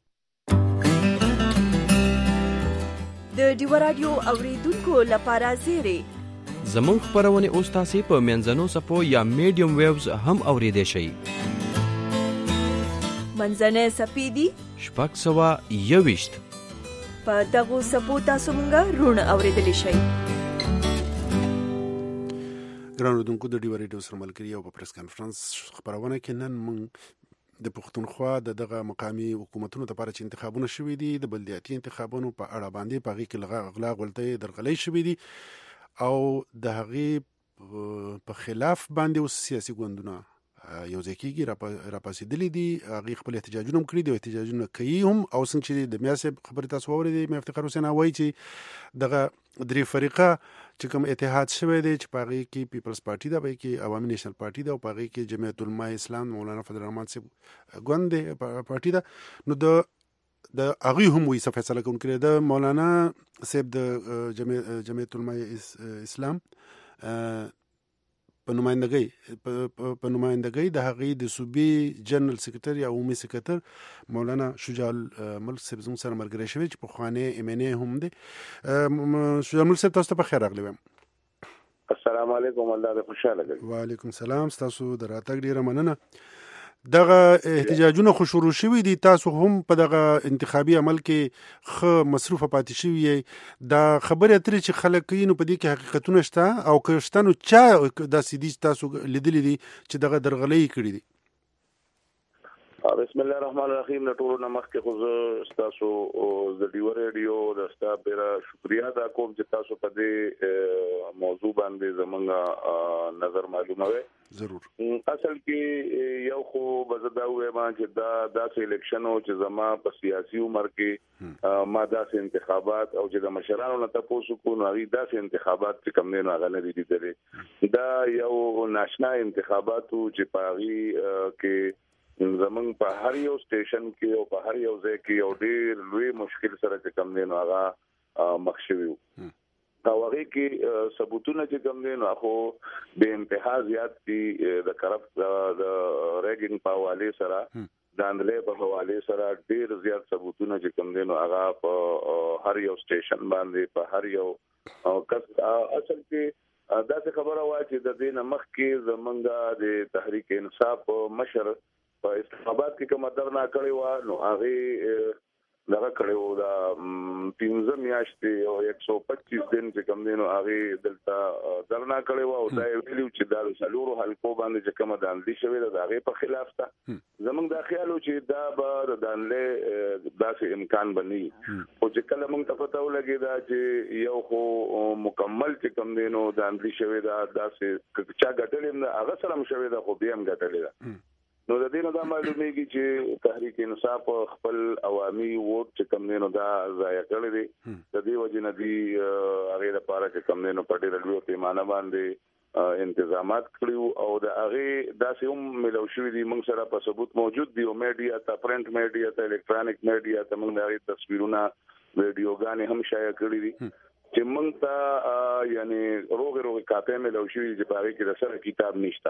د ډیو رادیو اوریدونکو لپاره زیری زموږ خبرونه اوس تاسو په منځنو سپو یا میډیم ویوز هم اوریدئ شئ. منځنۍ سپې دي 621 په دغو سپو تاسو مونږه رونه اوریدلی شئ. ګران اردوونکو د ډیو رادیو سره ملګري او په پریس کانفرنس خبرونه کې نن موږ د پښتونخوا دغه مقامي حکومتونو لپاره چې انتخابونه شوي دي د بلدیاتي انتخابونو په اړه باندې په هغې کې غلا غلطۍ درغلۍ شوي دي او د هغې په خلاف باندې اوس سیاسي ګوندونه یو ځای کېږي راپاڅېدلي دي، هغې خپل احتجاجونه هم کړي دي او احتجاجونه کوي هم. او څنګه چې د میا صاحب خبرې تاسو واورېدې، میا افتخار حسین وایي چې دغه درې فریقه چې کوم اتحاد شوی دی چې په هغې کې پیپلز پارټي ده، په هغې کې عوامي نیشنل پارټي ده او په هغې کې جمعیت علماء اسلام مولانا فضل الرحمن صاحب ګوند دی پارټي ده، نو د هغوی هم وایي څه فیصله کوونکي دی. د مولانا صاحب د جمعیت علماء اسلام په نمائندګۍ د هغې د صوبې جنرال سکرټر یا عمومي سکرټر مولانا شجاع الملک صاحب زموږ سره ملګری شوی چې پخوانی MNA هم دی. شجاع الملک صاحب تاسو ته په خیر راغلی وایم. السلام علیکم، الله دې خوشحاله کړي. وعلیکم السلام، ستاسو د راتګ ډېره مننه. دغه احتجاجونه خو شروع شوي دي، تاسو هم په دغه انتخابي عمل کې ښه مصروفه پاتې شوي یې. دا خبرې اترې چې خلک کوي نو په دې کې حقیقتونه شته او که شته نو چا داسې دي چې تاسو لیدلي دي چې دغه درغلۍ کړي دي؟ بسم الله الرحمن الرحیم. ټولو نه مخکې خو زه ستاسو د ډیو رادیو د سټاف ډېره شکریا ادا کوم چې تاسو په دې موضوع باندې زموږ نظر معلوموي. ضرور. اصل کې یو خو به زه دا ووایم چې داسې الیکشن او چې زما په سیاسي عمر کې ما داسې انتخابات او چې د مشرانو نه تپوس وکړو نو هغوی داسې انتخابات چې کوم دی نو هغه نه دي لیدلي. دا یو ناشنا انتخابات و چې په هغې کې زمونږ په هر یو سټیشن کې او په هر یو ځای کې یو ډېر لوی مشکل سره چې کوم دی نو هغه مخ شوي وو. او هغې کې ثبوتونه چې کوم دی نو خو بې انتها زیات دي، د کرپټ د ریګینګ په حوالې سره، داندلۍ په حوالې سره ډېر زیات ثبوتونه چې کوم دی نو هغه په هر یو سټیشن باندې په هر یو کس. اصل کې داسې خبره وه چې د دې نه مخکې زمونږ د تحریک انصاف مشر په اسلام آباد کې کومه درنا کړې وه نو هغې دغه کړی وو دا 15 میاشتې او 125 دن چې کوم دی نو هغې دلته درنا کړې وه او دا یې ویلي چې دا د څلورو حلقو باندې چې کومه داندلي شوې ده د هغې په خلاف ده. زموږ دا خیال و چې دا به د داندلۍ داسې امکان به نه وي، خو چې کله موږ ته پته ولګېده چې یو خو مکمل چې کوم دی نو داندلي شوې ده، داسې چا ګټلې هم ده، هغه سره هم شوې ده خو بیا هم ګټلې ده. نو د دې نه دا معلومیږي چې تحریک انصاف خپل عوامي ووټ چې کوم دی نو دا ضایع کړی دی. د دې وجې نه دي هغې لپاره چې کوم دی نو په ډېره لویه پیمانه باندې انتظامات کړي او د هغې داسې هم میلاو شوي دي، موږ سره په ثبوت موجود دي او میډیا ته، پرنټ میډیا ته، الکترانیک میډیا ته موږ د هغې تصویرونه ویډیوګانې هم شایع کړي دي چې موږ ته یعنې روغې کاپۍ میلاو شوي دي چې په هغې کې د سره کتاب نشته.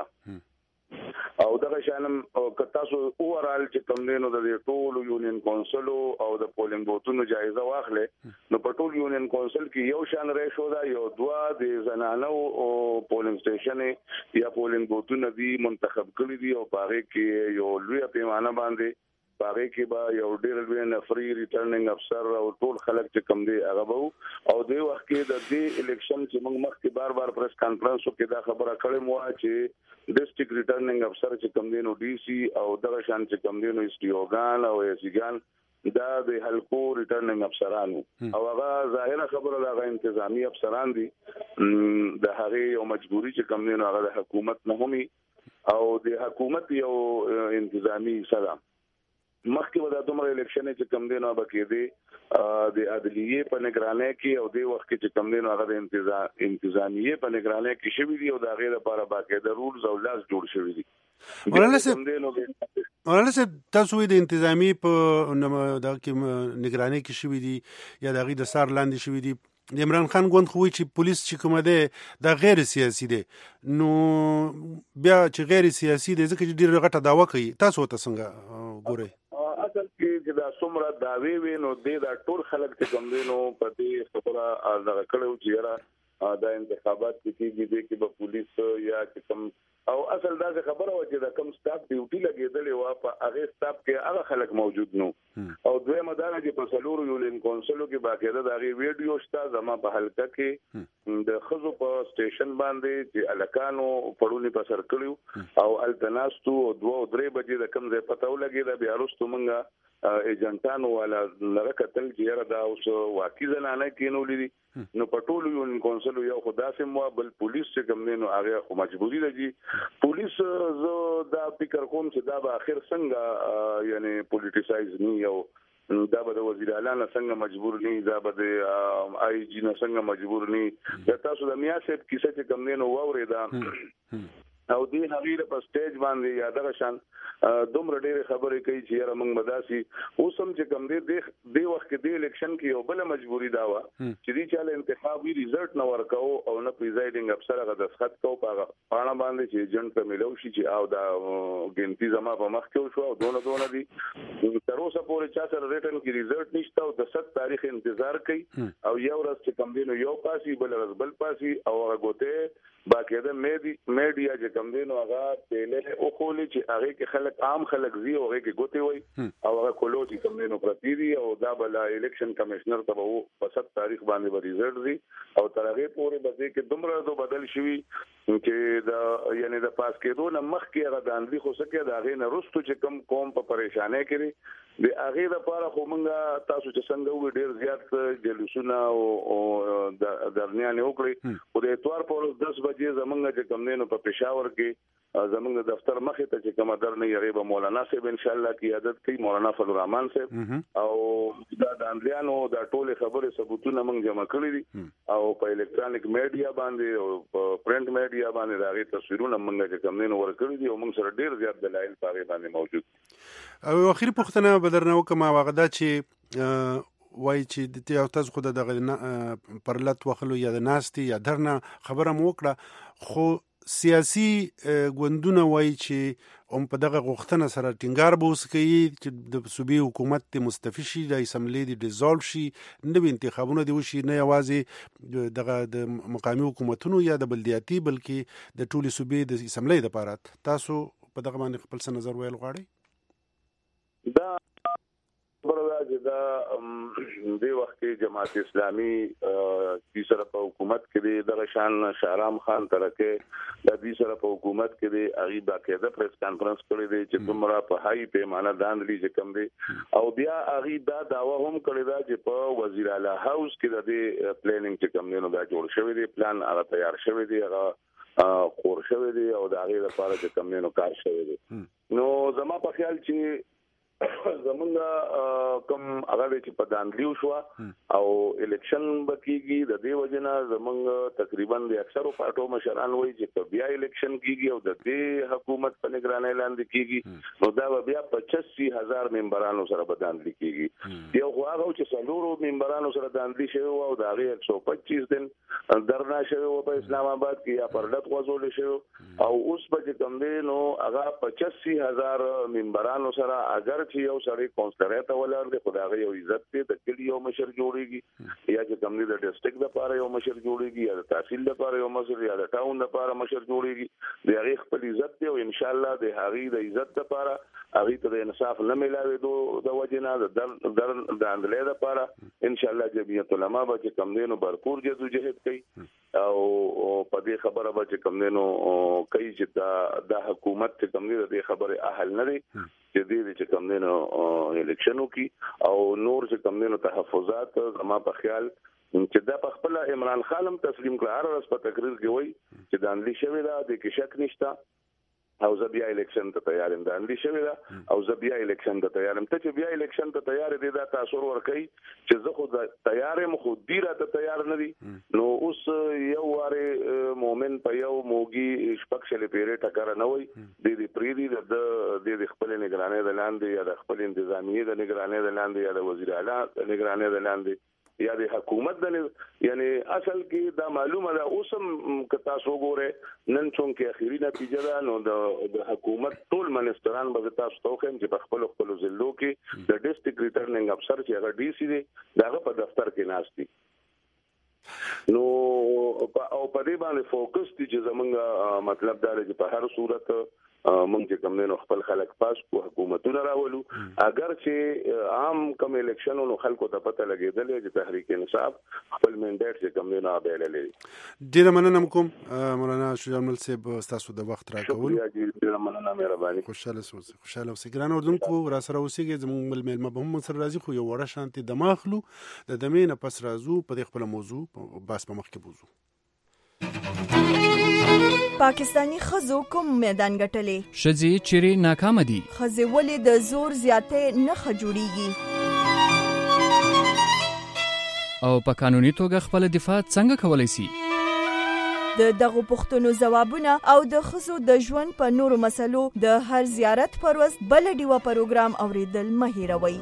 او دغه شانم که تاسو اوورال چې کوم دی نو د ټولو یونین کونسلو او د پولینګ بوتونو جایزه واخلې نو په ټول یونین کونسل کې یو شان ریشو ده، یو دوه د زنانو او پولینګ سټیشن یا پولینګ بوتونه دي منتخب کړي دي او په هغې کې یو لویه پیمانه باندې په هغې کې به یو ډېر لوی نفري ریټرننګ افسر او ټول خلک چې کوم دی هغه به وو. او دې وخت کې د دې الیکشن چې موږ مخکې بار پریس کانفرنسو کې دا خبره کړې مو چې ډسټرکټ ریټرننګ افسر چې کوم دی نو DC او دغه شان چې کوم دی نو STOګان او SCګان دا د حلقو ریټرننګ افسرانو او هغه ظاهره خبره د هغه انتظامی افسران دي، د هغې یو مجبوري چې کوم دی نو هغه د حکومت نه همي او د حکومت یو انتظامی صدا مخکې ودا دومره الیکشن چې کم دینو به کېدی د عدلیه په نگرانۍ کې او د وخت چې کم دینو هغه د انتظامیه په نگرانۍ کې شوی دی او د غیر لپاره باقاعده رولز او لاس جوړ شوی دی. مولانا صاحب تاسو د انتظامی په د نگرانۍ کې شوی دی یا د غي د سار لاندې شوی دی د عمران خان ګوند خو چې پولیس چې کومه ده د غیر سیاسي دی نو بیا چې غیر سیاسي دی ځکه چې ډیر غټه داوا کوي تاسو ته څنګه ګورئ؟ اصل کې چې دا څومره داوی وي نو دا ټول خلک چې کوم دي نو په دې خبره دغه کړو چې یاره دا انتخابات کېږي چې به پولیس یا چې کوم او اصل دا خبره و چې دا کوم سټاف ډیوټي لګیدلې و په هغه سټاف کې هغه خلک موجود نو او دویمه دا چې په سلور یولین کونسلو کې باقاعده دا غي ویډیو شته زما په حلقه کې د خزو په سټیشن باندې چې الکانو پړونی په سر کړیو او التناستو 2-3 بجې د کم ځای پته ولګي دا بیا وروسته مونږه ایجنټانو والا لرکتل چې یاره دا اوس واقعي زنانه کینولې دي نو په ټولو یو کونسل یو خدا سم مو بل پولیس چې کوم نه هغه خو مجبوری لګي پولیس زه دا فکر کوم چې دا به اخر څنګه یعنی پولیټیسایز نه یو دا به د وزیر اعلی نه څنګه مجبور نه دا به د آی جی نه څنګه مجبور نه دا تاسو د میا صاحب کیسه چې کوم نه ووري او دې هغه په سټیج باندې یادغه شان دومره ډېر خبرې کوي چې یاره موږ مداسي اوسم چې کوم دې وخت کې د الیکشن کې یو بل مجبوری دا و چې دې چاله انتخابي ریزلټ نه ورکاو او نه پریزایډینګ افسر هغه دسخط کو په پاڼه باندې چې ایجنټ ته ملو شي چې او دا ګنتی زما په مخ کې شو او دونه دي تر اوسه پورې چا سره ریټن کې ریزلټ نشته او د 7 تاریخ انتظار کوي او یو ورځ چې کوم دینو یو پاسي بل ورځ بل پاسي او هغه ګوته باقاعده میډیا چې کم دین او هغه تله او خولي چې هغه کې خلک عام خلک زی او هغه کې ګوتې وای او هغه کولو چې کم دین پرتی دي او دا بل الیکشن کمشنر ته وو په 7 تاریخ باندې به ریزلټ دي او تر هغه پورې به کې دومره دو بدل شوی چې دا یعنی د پاس کېدو نه مخ کې هغه داندلی خو سکه دا غي نه رستو چې کم قوم په پریشانه کړي د هغه لپاره خو مونږه تاسو چې څنګه و ډیر زیات جلوسونه او درنیان وکړي او د اتوار په 10 بجې زمونږ چې کم نه په پېښور کې زمونږ دفتر مخې ته چې کوم درنه یې به مولانا صاحب ان شاء الله قیادت کوي مولانا فضل الرحمن صاحب او دا د اندلیانو دا ټول خبره ثبوتونه موږ جمع کړی دي او په الکترونیک میډیا باندې او په پرنٹ میډیا باندې دا غي تصویرونه موږ چې کوم نه ورکړي دي او موږ سره ډیر زیات دلایل پاره باندې موجود او اخیری پوښتنه بدرنه وکما واغدا چې وای چې د تاسو خو د پرلط وخلو یا د ناستي یا درنه خبره مو وکړه خو سیاسي ګوندونه وای چې په دغه غوښتنه سره ټینګار به وسکي چې د صوبې حکومت ته مستفی شي د اسمبلی د ډیزولف شي نوې انتخابونه دی وشي نه یوازې دغه د مقامي حکومتونو یا د بلدیاتي بلکې د ټولي صوبې د اسمبلی لپاره تاسو په دغه باندې خپل څه نظر ویل غواړئ؟ دا برابر دا د وخت جماعت اسلامي د سره په حکومت کې د شان شهرام خان ترکه د دې سره په حکومت کې د اغي باقاعده پریس کانفرنس کړی دی چې دومره په هاي پیمانه داندلي چې کم دی او بیا اغي دا داوا هم کړی دا چې په وزیر اعلی هاوس کې د پلانینګ چې کم نو دا جوړ شوی دی پلان هغه تیار شوی دی هغه خور شوی دی او د هغه لپاره چې کم نو کار شوی دی نو زما په خیال چې زمونږ کوم هغه چې په داندلیو شو او الیکشن بکیږي د دې وجنه زمونږ تقریبا د اکثرو پارټو مشران وایي چې بیا الیکشن کیږي او د دې حکومت په نگرانۍ لاندې کیږي نو دا بیا 85,000 ممبرانو سره به داندلی کیږي یو هغه چې څلورو ممبرانو سره داندلی شوی او دا غي 125 دن درنا شوی په اسلام آباد کې یا پرلط غوځول شوی او اوس به کوم دی نو هغه 85,000 ممبرانو سره اگر چې یو سړی کونسلر ته ولر دی خدای یو عزت دی د کلی یو مشر جوړیږي یا چې کوم دی د ډیسټریکټ لپاره یو مشر جوړیږي یا د تحصیل لپاره یو مشر یا د ټاون لپاره مشر جوړیږي د هغه خپل عزت دی او ان شاء الله د هغه د عزت لپاره هغه ته د انصاف نه ملاوي د وجنه د اندلې لپاره ان شاء الله جمعیت علما به چې کوم دی نو برپور جدوجہد کوي او په دې خبره به چې کوم دی نو کوي چې د حکومت چې کوم دی د خبره اهل نه دی چې دې چې کوم دی نو الیکشنو کې او نور چې کوم دی نو تحفظات زما په خیال چې دا په خپل عمران خان هم تسلیم کړ هر ورځ په تقریر کې وایي چې داندلی شوی دا د کې شک نشته او زه بیا الیکشن ته تیار یم دا اندې شوی دا او زه بیا الیکشن ته تیار یم ته چې بیا الیکشن ته تیار دي دا تاثیر ورکوي چې زه خو تیار یم خو دی راته تیار نه دي نو اوس یو واره مومن په یو موګي شپږ شلې پیرې ټکر نه وي د دې پریدي د خپل نگرانۍ د لاندې یا د خپل انتظامیه د نگرانۍ د لاندې یا د وزیر اعلی د نگرانۍ د لاندې یا د حکومت د یعنی اصل کې دا معلومه ده اوسم که تاسو ګوره نن څون کې اخیری نتیجه ده نو د حکومت ټول منستران به تاسو ته خو چې په خپل ضلعو کې د ډیسټریکټ ریټرننګ افسر چې هغه ډي سي دی داغه په دفتر کې ناشتي نو او په دې باندې فوکس دي چې زمونږ مطلب دا دی چې په هر صورت مونږ چې کوم نه خپل خلک پاس کو حکومتونه راولو اگر چې عام کم الیکشن نو خلکو ته پته لګیدل چې تحریک انصاف خپل منډیټ چې کوم نه بیللې ډیره مننه کوم مولانا شجاع الملک صاحب تاسو د وخت راکول ډیره مننه مهرباني خوشاله اوسئ ګران اردوونکو را سره اوسئ زموږ ملمه به هم سره راځي خو یو وړه شانتي دماغلو د دمې نه پس راځو په خپل موضوع بس په مخ کې بوزو پاکستانی خزو کوم میدان ګټلې شذي چیرې ناکام دي خزې ولې د زور زیاتې نه خجوړيږي او په قانوني توګه خپل دفاع څنګه کولای شي د دغه پوښتنو ځوابونه او د خزو د ژوند په نورو مسلو د هر زیارت پر ورځ بل ډیوه پروګرام اوریدل مه هیروئ.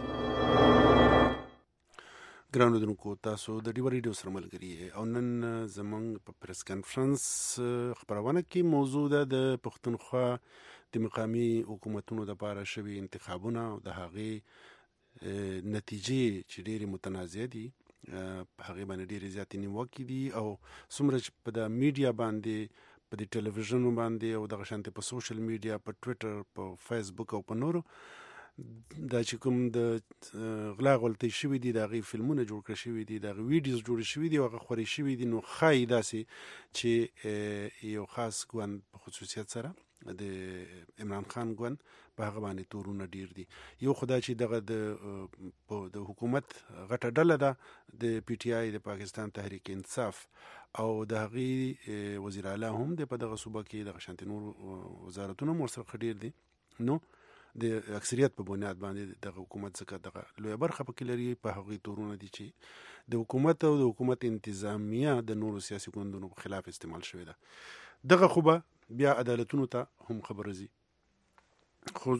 ګرانو دنکو تاسو د ډیوه ریډیو سره ملګری او نن زمونږ په پریس کانفرنس خبرونه کې موضوع ده د پښتونخوا د مقامي حکومتونو لپاره شوي انتخابونه او د هغې نتیجې چې ډېرې متنازعه دي په هغې باندې ډېرې زیاتې نیوکې دي او څومره چې په د میډیا باندې په د ټلویزیون باندې او دغه شانتې په سوشل میډیا په ټویټر په فیسبوک او په نورو دا چې کوم د غلا غلطۍ شوي دي د هغې فلمونه جوړ کړي شوي دي د هغې ویډیوز جوړې شوي دي او هغه خورې شوي دي نو ښایي داسې چې یو خاص ګوند په خصوصیت سره د عمران خان ګوند په هغه باندې تورونه ډیر دي. یو خدا چې دغه د حکومت غټه ډله ده د پی ټی آی د پاکستان تحریک انصاف او د هغې وزیر اعلی هم د په دغه صوبه کې دغه شانتې نور وزارتونه هم ورسره ډیر دي نو د اکثریت په بنیاد باندې دغه حکومت څخه دغه لویه برخه پکې لري په هغې تورونه دي چې د حکومت او د حکومت انتظامیه د نورو سیاسي ګوندونو په خلاف استعمال شوې ده. دغه خو به بیا عدالتونو ته هم خبره ځي. خو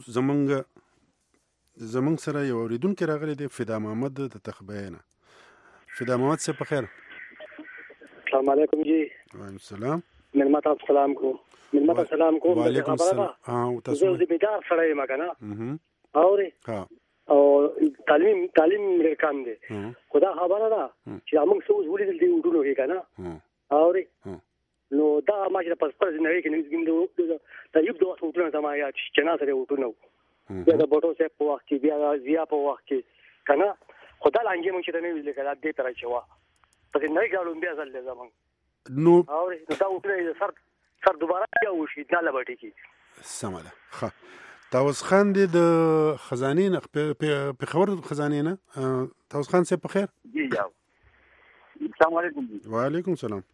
زمونږ سره یو اوریدونکی راغلی دی فدا محمد د تخبیه نه. فدا محمد صاحب په خیر. السلام علیکم جی. وعلیکم السلام. ملما ته سلام کو. ملما ته سلام کو. وعلیکم السلام. تاسو زه بیدار سره یم کنه. اوري. ها. او تعلیم لري کام دي. خدا خبره ده چې موږ څه ولیدل دی وډونو کې کنه. اوري. نو دا ما چې په خپل ځنوي کې نږدې د یو دوه وټونه زما یا چې نه سره وټونه بیا د بوټو سه په وخت کې بیا زیا په وخت کې کنه خدای لانګي مونږ چې نه ویل کړه دې تر چې وا په دې نه غاړو بیا ځل زما نو او دا وټونه سر دوباره بیا وشي دا لبټي کې سماله ښه تاوس خان د خزانه په خبر خزانه نه تاوس خان سه په خیر جی جاو السلام علیکم. وعلیکم السلام.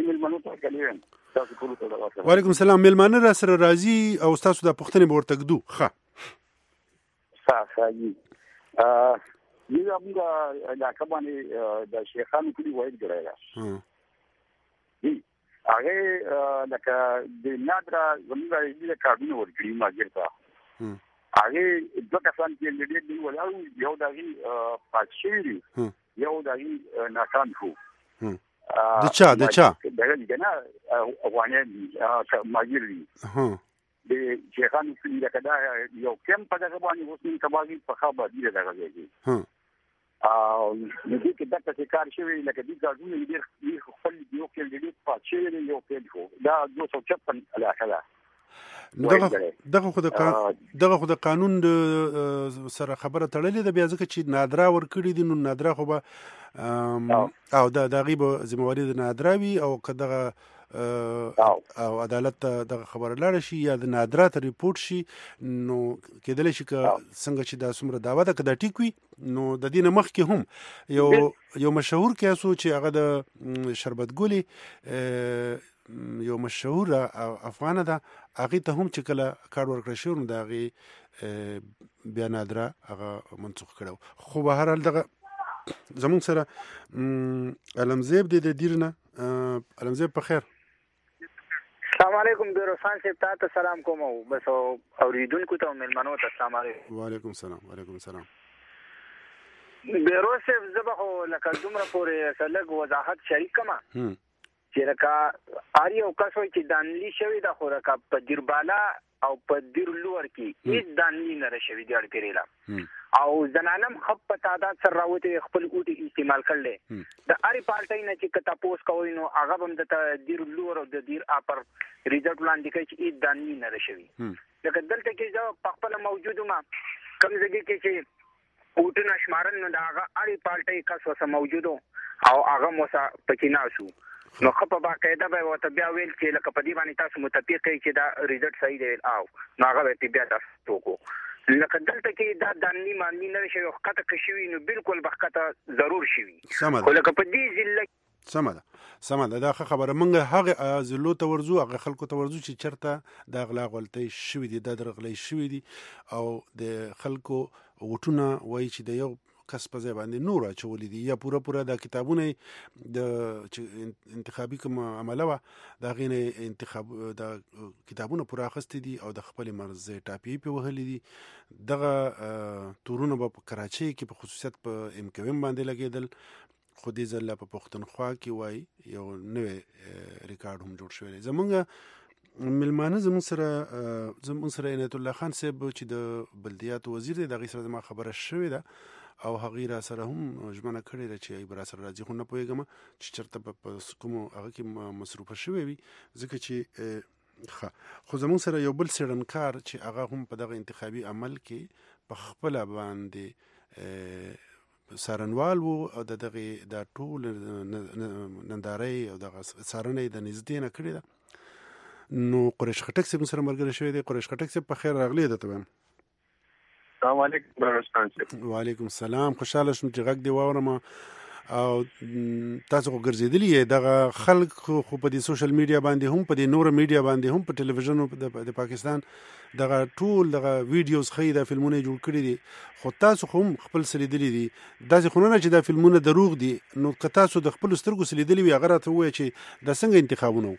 وعلیکم السلام. ملمانه را سره راځي او تاسو د پښتنې به ورته ږدو. ښه جی یو موږ علاقه باندې د شیخانو کلي واحد ګرایلا هغه لکه د نادرا زموږ د کابینه ورګړي ماجرته هغه دوه کسان چې لري دی ولاو یو دغه پاتشي یو دغه ناکام شو د چا دغه نه افغانان ماجر دي د شیخانو کلي لکه یو کم په دغه باندې اوس کباغي په خبره دی دغه دی او دې کې دغه څه کار شوی لکه دې ځاګونه دې خپل یو کې دې پاتشي یو کې خو دا 256 علاقه ده. دغه خو د قانون سره خبره تړلې ده بیا ځکه چې نادرا ورکړي دي نو نادرا خو به او د هغې به ذمهواري د نادرا وي او که دغه او عدالت ته دغه خبره لاړه شي یا د نادرا ته ریپورټ شي نو کېدلی شي که څنګه چې دا څومره دعوه ده که دا ټیک وي نو د دې نه مخکې هم یو مشهور کیس و چې هغه د شربت ګلې یو مشهور افغان ده هغه ته هم چې کله کار ورکړ شو نو دا هغه بیا نادره هغه منسوخ کړو خو به هر حال دغه زمون سره علمزیب د دیرنه علمزیب په خیر السلام علیکم بیروسان صاحب تاسو سلام کوم بس اوریدونکو ته ملمنو ته السلام علیکم وعلیکم السلام وعلیکم السلام بیروس صاحب زبخو لکه دومره پورې سلګ وضاحت شریک کما چې لکه اړ یو کس وي چې دانلی شوی د خو لکه په دیربالا او په دیر لور کې هیڅ دانلی نه شوی دی اړ پیریلا او زنانم خپ په تعداد سره راوته خپل اوټي استعمال کړل د اړ پالټای نه چې کته پوس کوي نو هغه هم د دیر لور او د دیر اپر ریزلټ وړاندې کوي چې هیڅ دانلی نه شوی لکه دلته کې جو په خپل موجود ما کم ځای کې چې اوټ نشمارن نو دا هغه اړ پالټای کس وسه موجودو او هغه موسه پکې ناسو نو خپه باقاعده به وته بیا ویل چې لکه په دې باندې تاسو متفق کوي چې دا ریزلټ صحیح دی او نو هغه به بیا تاسو کو لکه دلته کې دا دانی مانی نه شي وخته کشوي نو بالکل بخته ضرور شي خو لکه په دې ځل سمه ده خبره منګه هغه زلو ته ورزو هغه خلکو ته ورزو چې چرته د غلا غلطي شوی دي د درغلې شوی دي او د خلکو وټونه وای چې د یو کس په ځای باندې نور اچولې دي یا پوره د کتابونه د انتخابي کوم عمله وا د غینه انتخاب د کتابونه پوره اخستې دي او د خپل مرز ټاپی په وهلې دي دغه تورونه په کراچۍ کې په خصوصیت په ام کیو ام باندې لګیدل خو دې ځل په پښتونخوا کې وای یو نوې ریکارډ هم جوړ شوی زمونږ ملمانه زمون سره عنایت الله خان صاحب چې د بلدیات وزیر دی دغه سره ما خبره شوې ده او هغه را سره هم ژمنه کړې ده چې ایبرا سره راځي خو نه پوهېږم چې چېرته په کومو هغه کې مصروفه شوی وي ځکه چې خو زموږ سره یو بل څېړنکار چې هغه هم په دغه انتخابي عمل کې په خپله باندې څارنوال و او دغه دا ټول نندارۍ او دغه څارنه یې د نږدې نه کړې ده نو قریش خټک صاحب سره ملګری شوی دی قریش خټک صاحب په خیر راغلی ده ته وایم السلام علیکم برستان صاحب وعلیکم السلام خوشاله شوم چې غږ دی واورم او تاسو خو ګرځېدلی دغه خلک خو په دې سوشل میډیا باندې هم په دې نور میډیا باندې هم په ټلویزیون د پاکستان دغه ټول دغه ویډیوز خې د فلمونه جوړ کړي دي خو تاسو هم خپل سلیدلی دي داسې خو نه چې دا فلمونه دروغ دي نو که تاسو د خپل سترګو سلیدلی وي هغه راته ووایي چې دا څنګه انتخابونه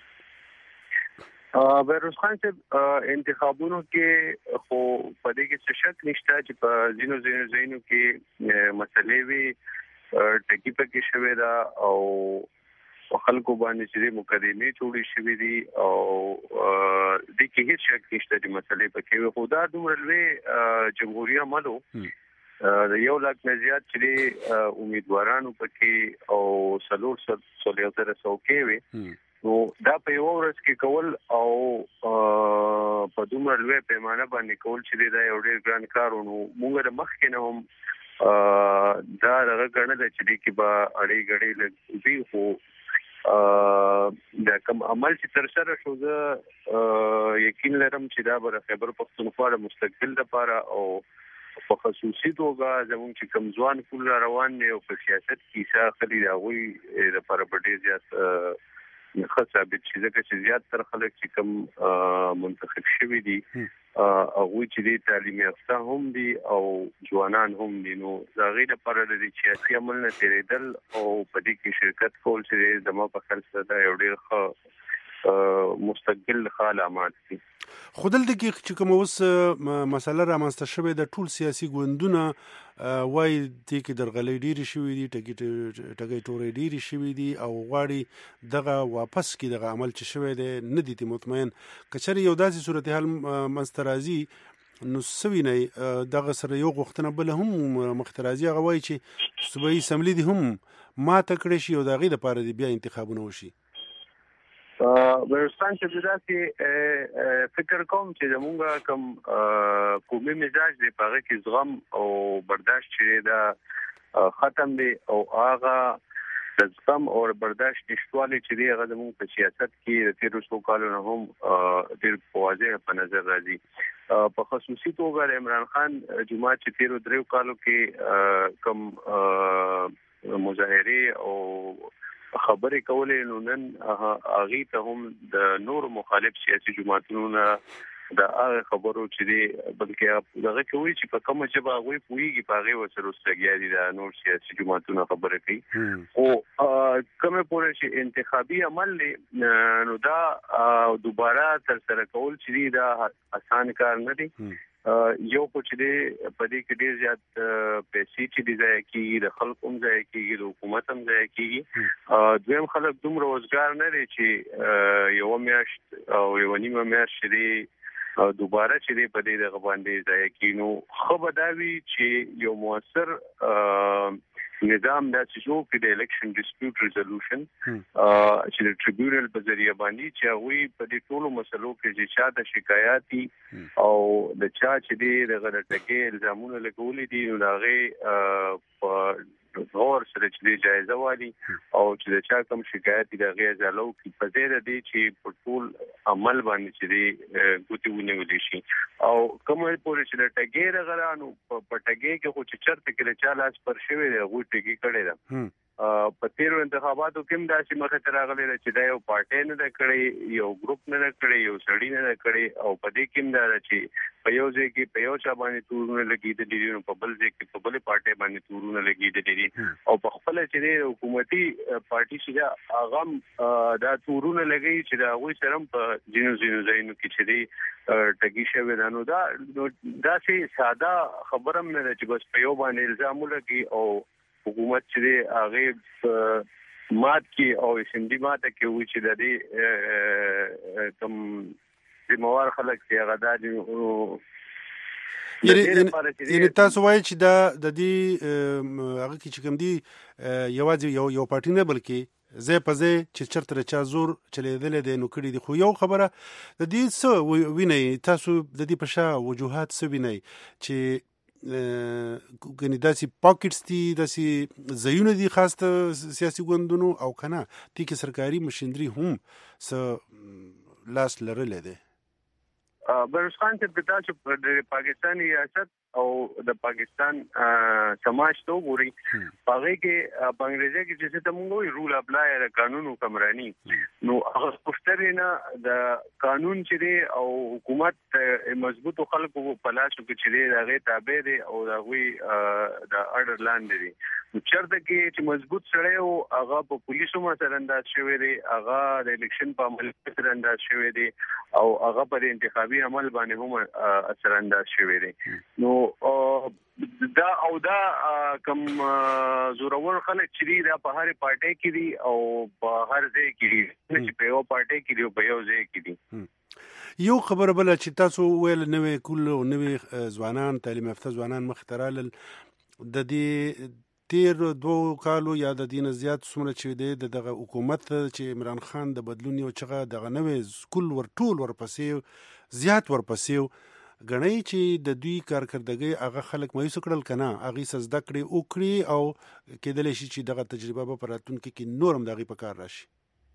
بیروز خان صاحب انتخابونو کې خو په دې کې څه شک نشته چې په ځینو کې مسلې وي ټکی پکې شوی دا او خلکو باندې چې مقدمې جوړې شوې دي او د کې هیڅ شک نشته چې مسلې پکې خو دا دومره لوی جمهوریت عملو د یو لاک نه زیات چې امیدوارانو پکې او سلور کې وي نو دا په یو ورځ کې کول او په دومره لوی پیمانه باندې کول چې دا یو ډېر ګران کار نو موږ د مخ کې نه هم دا هغه ګڼل چې دې کې به اړې غړې لګوي خو دا کوم عمل چې تر سره شو زه یقین لرم چې دا به خیبر پښتونخوا د مستقبل لپاره او په خصوصي توګه زموږ چې کوم ځوان ټول روان دي او په سیاست کې څه خلي راغوي لپاره په ډېر زیات ثابت شي ځکه چې زیات تر خلک چې کوم منتخب شوي دي هغوی چې دي تعلیم یافته هم دي او ځوانان هم دي نو د هغې لپاره د سیاسي عمل نه تېرېدل او په دې کې شرکت کول چې زما په خیال سره دا یو ډېر ښه مستقبل ښه علامات دي خو دلته کې چې کوم اوس مسله رامنځته شوې د ټول سیاسي ګوندونه وایي دې کې درغلۍ ډېرې شوې دي ټګۍ ټورۍ ډېرې شوې دي او غواړي دغه واپس کې دغه عمل چې شوی دی نه دي مطمئن که چېرې یو داسې صورتحال منځته راځي نو څه وینئ دغه سره یو غوښتنه بله هم مخته راځي هغه وایي چې صوبایي اسمبلي دې هم ماته کړی شي او د هغې دپاره دې بیا انتخابونه وشي برستان چې داسې فکر کوم چې زمونږ کوم قومي مزاج دی په هغه کې زغم او برداشت چې دا ختم دی او هغه د زغم او برداشت نشتوالی چې دی هغه زمونږ په سیاست کې د تېرو څو کالو نه هم ډېر په واضح په نظر راځي په خصوصي توګه د عمران خان جماعت چې تېرو 3 کالو کې کوم مظاهرې او خبرې کولې نو نن هغه ته هم د نور مخالف سیاسي جماعتونو نه دا هغه خبرو چې دی بلکې دغه کوي چې په کومه چې باغوي پويږي باغې وسره وسګیا دي د نور سیاسي جماعتونو خبره کوي او کومه پورې چې انتخابي عمل نو دا دوباره تر سره کول چې دا آسان کار نه دی یو خو چې دی په دې کې ډېر زیات پیسې چې دی ځای کېږي د خلکو هم ځای کېږي د حکومت هم ځای کېږي دویم خلک دومره روزګار نه لري چې یو میاشت او یو نیمه میاشت دی دوباره چې دی په دې دغه باندې ځای کېږي نو خو به دا وي چې یو مؤثر نظام دا چې جوړ کړي د الیکشن ډیسپیوټ ریزولوشن چې د ټریبیونل په ذریعہ باندې چې هغه په دې ټولو مسلو کې چې چا د شکایتي او د چا چې دی دغه ټکي الزامونه لګولې دي نو هغه په غور سره چې جایزه والی او چې د چا کوم شکایت دی دغه ځلو کې په دې ردی چې په ټول عمل باندې چې دی ګوتې ونیول شي او کوم پورې چې د ټګي رغرانو په ټګي کې خو چې چرته کې چا لاس پر شوی دی غوټ ټګي کړي دا په تیرو انتخاباتو کې دا چې مخه تر راغلي چې دا یو پارټي نه کړي یو ګروپ نه کړي یو سړی نه کړي او په دې کې دا چې په یو ځای کې په یو چا باندې تورونه لګیدلې دي په بل ځای کې په بل پارټي باندې تورونه لګیدلې دي او په خپل چې د حکومتي پارټي چې هغه دا تورونه لګي چې دا غوي سرم په جنو ځایونو کې چې دی ټګي شوی دا نو دا چې ساده خبرم نه چې بس په یو باندې الزام لګي او حکومت چې هغه مات کې او سندي ماته کې وي چې د دې کوم ذمہوار خلک چې هغه دادي یعنی تاسو وایي چې دا د دې هغه کې چې کوم دی یوازې یو پارټي نه بلکې زه په زه چې چرته چا زور چلیدل دي نو کړی دي خو یو خبره د دې څه ویني تاسو د دې په شا وجوهات څه ویني چې ګنې داسې پاکټس دي داسې ځایونه دي خاص ته سیاسي ګوندونو او کنه دې کې سرکاري مشندري هم څه لاس لرلی دی بروس خان ته پتا چې د پاکستان ریاست او د پاکستان سماج ته وګوري هغه کې په انګریزي کې چې څه موږ وایو رول اپلای د قانون حکمرانی نو هغه پوښتنه د قانون چې دی او حکومت مضبوطو خلکو په لاس کې چې دی هغه تابع دي او هغه د اډر لاندې دي چرته کې چې مضبوط سره او هغه په پولیسو سره انداز شوی دی هغه د الیکشن په عمل سره انداز شوی دی او هغه پر انتخابي عمل باندې هم اثر انداز شوی دی نو دا او دا کوم زورور خلک چې دا په هر پارټي کې دي او په هر ځای کې دي چې په یو پارټي کې دي او په یو ځای کې دي یو خبره بل چې تاسو ویل نوې کول نوې ځوانان تعلیم یافته ځوانان مخترال د دې تیر 2 کالو یا د دین زیات څومره چې دی دغه حکومت چې عمران خان د بدلون یو چغه دغه نوې سکول ورټول ورپسې زیات ورپسې غنۍ چې د دوی کارکردګي هغه خلک مایوس کړل کنه هغه سزده کړي او کړی او کېدل شي چې دغه تجربه په راتلونکي کې نورم دغه په کار راشي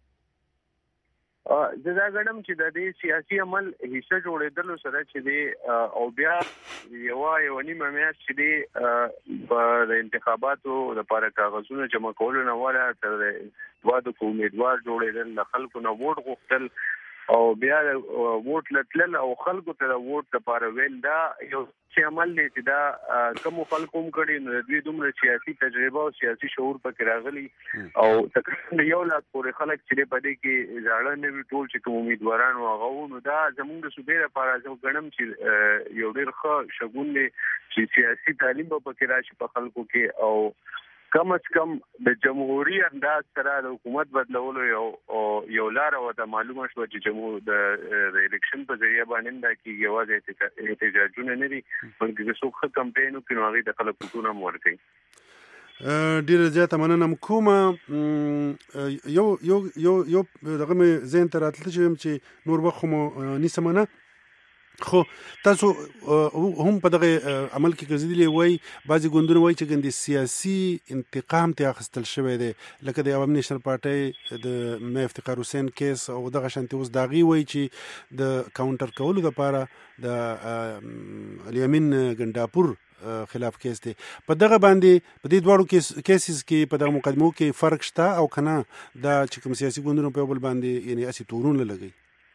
دا غنم چې د دې سیاسي عمل حصہ جوړېدل سره چې دی او بیا یو نیمه میاشت چې دی په انتخاباتو لپاره کاغذونه جمع کول نه وره تر وادو امیدوار جوړېدل د خلکو نه ووټ غوښتل او بیا ووټ لټل او خلکو ته ووټ لپاره ویل دا یو چې عمل دی چې دا کوم خلکو هم کړي نو دوی دومره سیاسي تجربه او سیاسي شعور پکې راغلي او تقریبا یو لاک پورې خلک چې په دې کې ځاړه نه وي ټول چې کوم امیدواران هغه نو دا زموږ د صوبې لپاره زه غنم چې یو ډېر ښه شګون دی چې سیاسي تعلیم په کې راشي په خلکو کې او کم از کم د جمهوریت انداز سره د حکومت بدلولو یو لار او د معلومه شو چې د الیکشن په ذریعہ باندې دا کې یوازې احتجاجونه نه دي بلکې څوک کمپاین کوي نو هغه د خلکو ټول مور کوي ډیره زیاته مننه کومه یو دغه زین تر اتل چې نور وخت مو نسمنه خو تاسو هم په دغه عمل کې ګرځېدلي وای بعضې ګوندونه وایي چې ګندې سیاسي انتقام ته اخیستل شوی دی لکه د عوامي نیشنل پارټۍ د میا افتخار حسین کیس او دغه شانتې اوس د هغې وایي چې د کاونټر کولو دپاره د الیمین ګنډاپور خلاف کیس دی په دغه باندې په دې دواړو کیسز کې په دغه مقدمو کې فرق شته او که نه دا چې کوم سیاسي ګوندونه په یو بل باندې یعنې هسې تورونه لګوي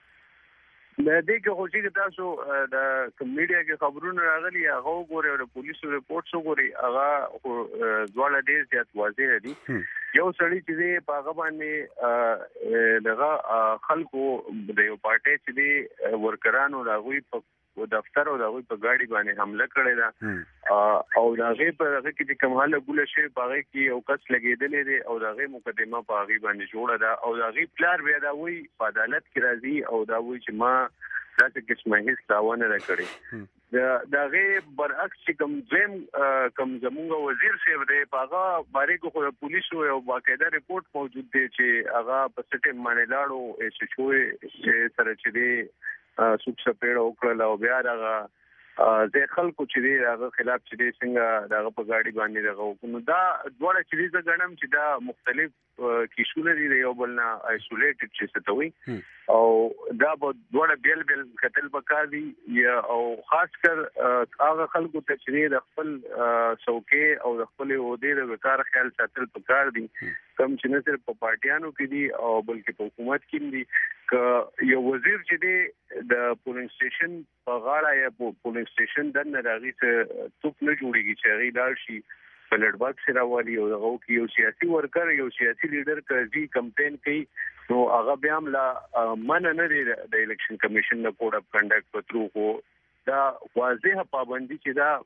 د دې کې خو چې تاسو د میډیا کې خبرونه راغلي هغه وګورئ او د پولیسو ریپورټس وګورئ هغه دواړه ډېر زیات واضح دي یو سړی چې په هغه باندې دغه خلکو د یو پارټۍ چې دی ورکرانو د هغوی په دفتر او د هغوی په ګاډي باندې حمله کړې ده او د هغې په هغه کې چې کوم حاله ګوله شوې په هغې کې یو کس لګېدلی دی او د هغې مقدمه په هغې باندې جوړه ده او د هغې پلار بیا دا وایي په عدالت کې راځي او دا وایي چې ما داسې قسمه هېڅ دعوه نه ده کړې د هغې برعکس چې کوم دویم کوم زمونږ وزیر صاحب دی په هغه بارې کې خو د پولیسو یو باقاعده ریپورټ موجود دی چې هغه په څه ټایم باندې لاړو ایس ایچ او سره چې دی سوک سپېړه وکړل او بیا دغه زه خلکو چې دی هغه خلاف چې دی څنګه دغه په ګاډي باندې دغه وکړو دا دواړه چې دی زه ګڼم چې دا مختلف کیسونه دي د یو بل نه آیسولیټډ چې څه ته وایي او دا به دواړه بیل بیل کتل پکار دي او خاص کر هغه خلکو ته چې د خپل څوکۍ او د خپلې عہدې د وقار خیال ساتل پکار دي کم چې نه صرف په پارټیانو کې دي او بلکې په حکومت کې دي که یو وزیر چې دی د پولینګ سټیشن په غاړه یا پولینګ سټیشن دننه د هغې څه څوک نه جوړېږي چې هغې لاړ شي په لټ باکس راوالي او دغه کې یو سیاسي ورکر یو سیاسي لیډر که ځي کمپین کوي نو هغه بیا هم لا منع نه دی د الیکشن کمیشن د کوډ اف کنډکټ په تھرو خو دا واضحه پابندي چې دا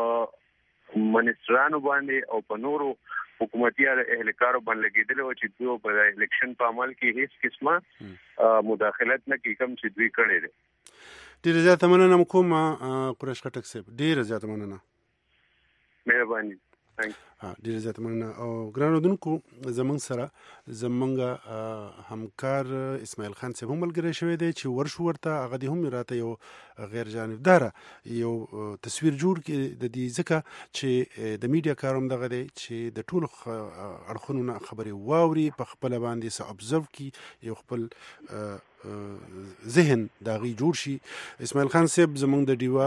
په منسټرانو باندې او په نورو حکومتي اهلکارو باندې لګېدلی و چې دوی په الیکشن په عمل کې هیڅ قسمه مداخلت نه کوي کوم چې دوی کړی دی. ډېره زیاته مننه کوم قریش خټک صاحب ډېره زیاته مننه مهرباني ډېره زیاته مننه او ګران اورېدونکو زموږ سره زموږ همکار اسماعیل خان صاحب هم ملګری شوی دی چې ورشو ورته هغه دې هم راته یو غیر جانبداره یو تصویر جوړ کړي د دې ځکه چې د میډیا کار هم دغه دی چې د ټولو اړخونو نه خبرې واوري په خپله باندې څه ابزرو کړي یو خپل ذهن د هغې جوړ شي. اسماعیل خان صاحب زموږ د ډیوا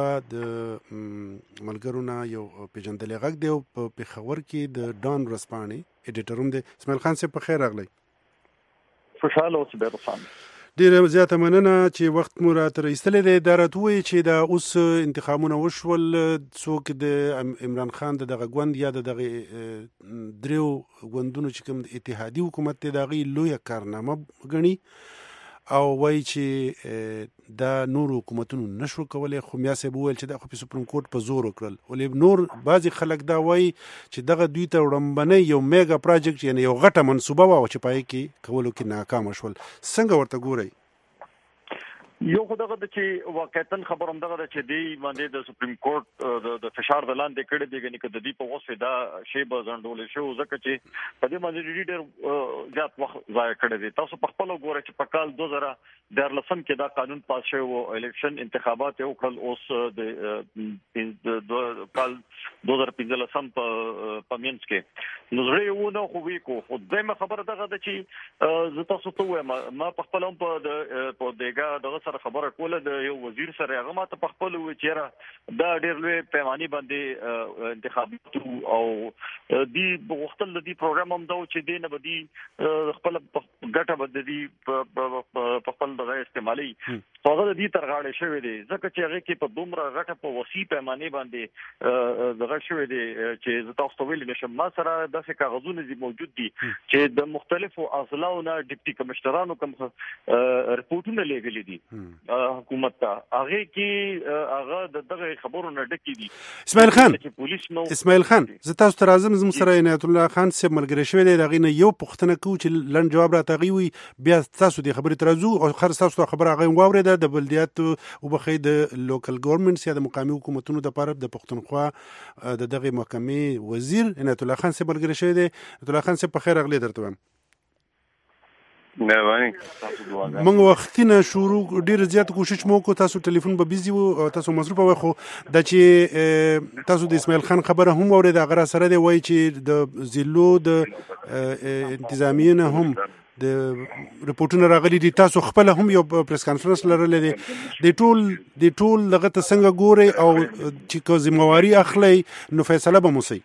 د ملګرو نه یو پیژندلی غږ دی او په پېښور کې د ډان ورځپاڼې ایډیټر هم دی. اسماعیل خان صاحب په خیر راغلی. خوشحاله اوسې ډېر روښانه. ډېره زیاته مننه چې وخت مو راته رایستلی دی. دا راته ووایي چې دا اوس انتخابونه وشول څوک د عمران خان د دغه ګوند یا د دغې دریو ګوندونو چې کوم اتحادي حکومت دی د هغې لویه کارنامه ګڼي او وایي چې دا نور حکومتونو نشو کولی خو میا صاحب وویل چې دا خو په سپریم کورټ په زور وکړل ولې نور بعضې خلک دا وایي چې دغه دوی ته وړاندبنی یو میګا پراجیکټ یعنې یو غټه منصوبه وه چې په هغې کې کولو کې ناکامه شول. څنګه ورته ګورئ؟ یو خو دغه د چې واقعیتاً خبر هم دغه ده چې دی باندې د سپریم کورټ د فشار د لاندې کړی دی یعنې که د دې په وصف دا شی به ځنډولی شو ځکه چې په دې باندې ډېر زیات وخت ضایع کړی دی. تاسو په خپله ګوره چې په کال 2014 کې دا قانون پاس شوی و الیکشن انتخابات یې وکړل اوس د کال 2015 په منځ کې نو زړه یې ونه خو وی کو خو دویمه خبره دغه ده چې زه تاسو ته وایم ما په خپله هم په دېګا دغه سره خبره کوله د یو وزیر سره هغه ماته په خپل وی چیرې دا ډېر لوی پیمانې باندې انتخابات او دی غوښتل د دې پروګرام هم دا چې دی نه به دی خپل ګټه به د دې په خپل دغه استعمالي هغه د دې تر غاړې شوی دی ځکه چې هغه کې په دومره غټه په وسیع پیمانې باندې دغه شوی دی چې زه تاسو ته ویلی نشم. ما سره داسې کاغذونه موجود دي چې د مختلفو اضلاعو نه ډیپټي کمشنرانو کوم رپورټونه لیږلي دي حکومت ته هغه کې هغه دغه خبرو نه ډکې دي. اسماعیل خان زه تاسو ته راځم زموږ سره عنایت الله خان صاحب ملګری شوی دی د هغې نه یو پوښتنه کوو چې لنډ جواب راته هغې وي بیا تاسو دې خبرې ته راځو او خر تاسو ته خبره هغه واورېده د بلدیاتو وبخښئ د لوکل ګورنمنټس یا د مقامي حکومتونو دپاره د پښتونخوا د دغې محکمې وزیر عنایت الله خان صاحب ملګری شوی دی. عنایت الله خان صاحب په خیر راغلی درته وایم. موږ وختونه شروع ډیر زیات کوشش مو کو تاسو ټلیفون به بيزي او تاسو مصروف وای خو د چې تاسو د اسماعیل خان خبره هم اورید هغه سره دی وای چې د زیلو د انتظامیه هم د رپورټونو راغلي دي تاسو خپل هم یو پریس کانفرنس لرلې دي د ټول دغه څنګه ګوري او چې کو ذمہواری اخلي نو فیصله به موسی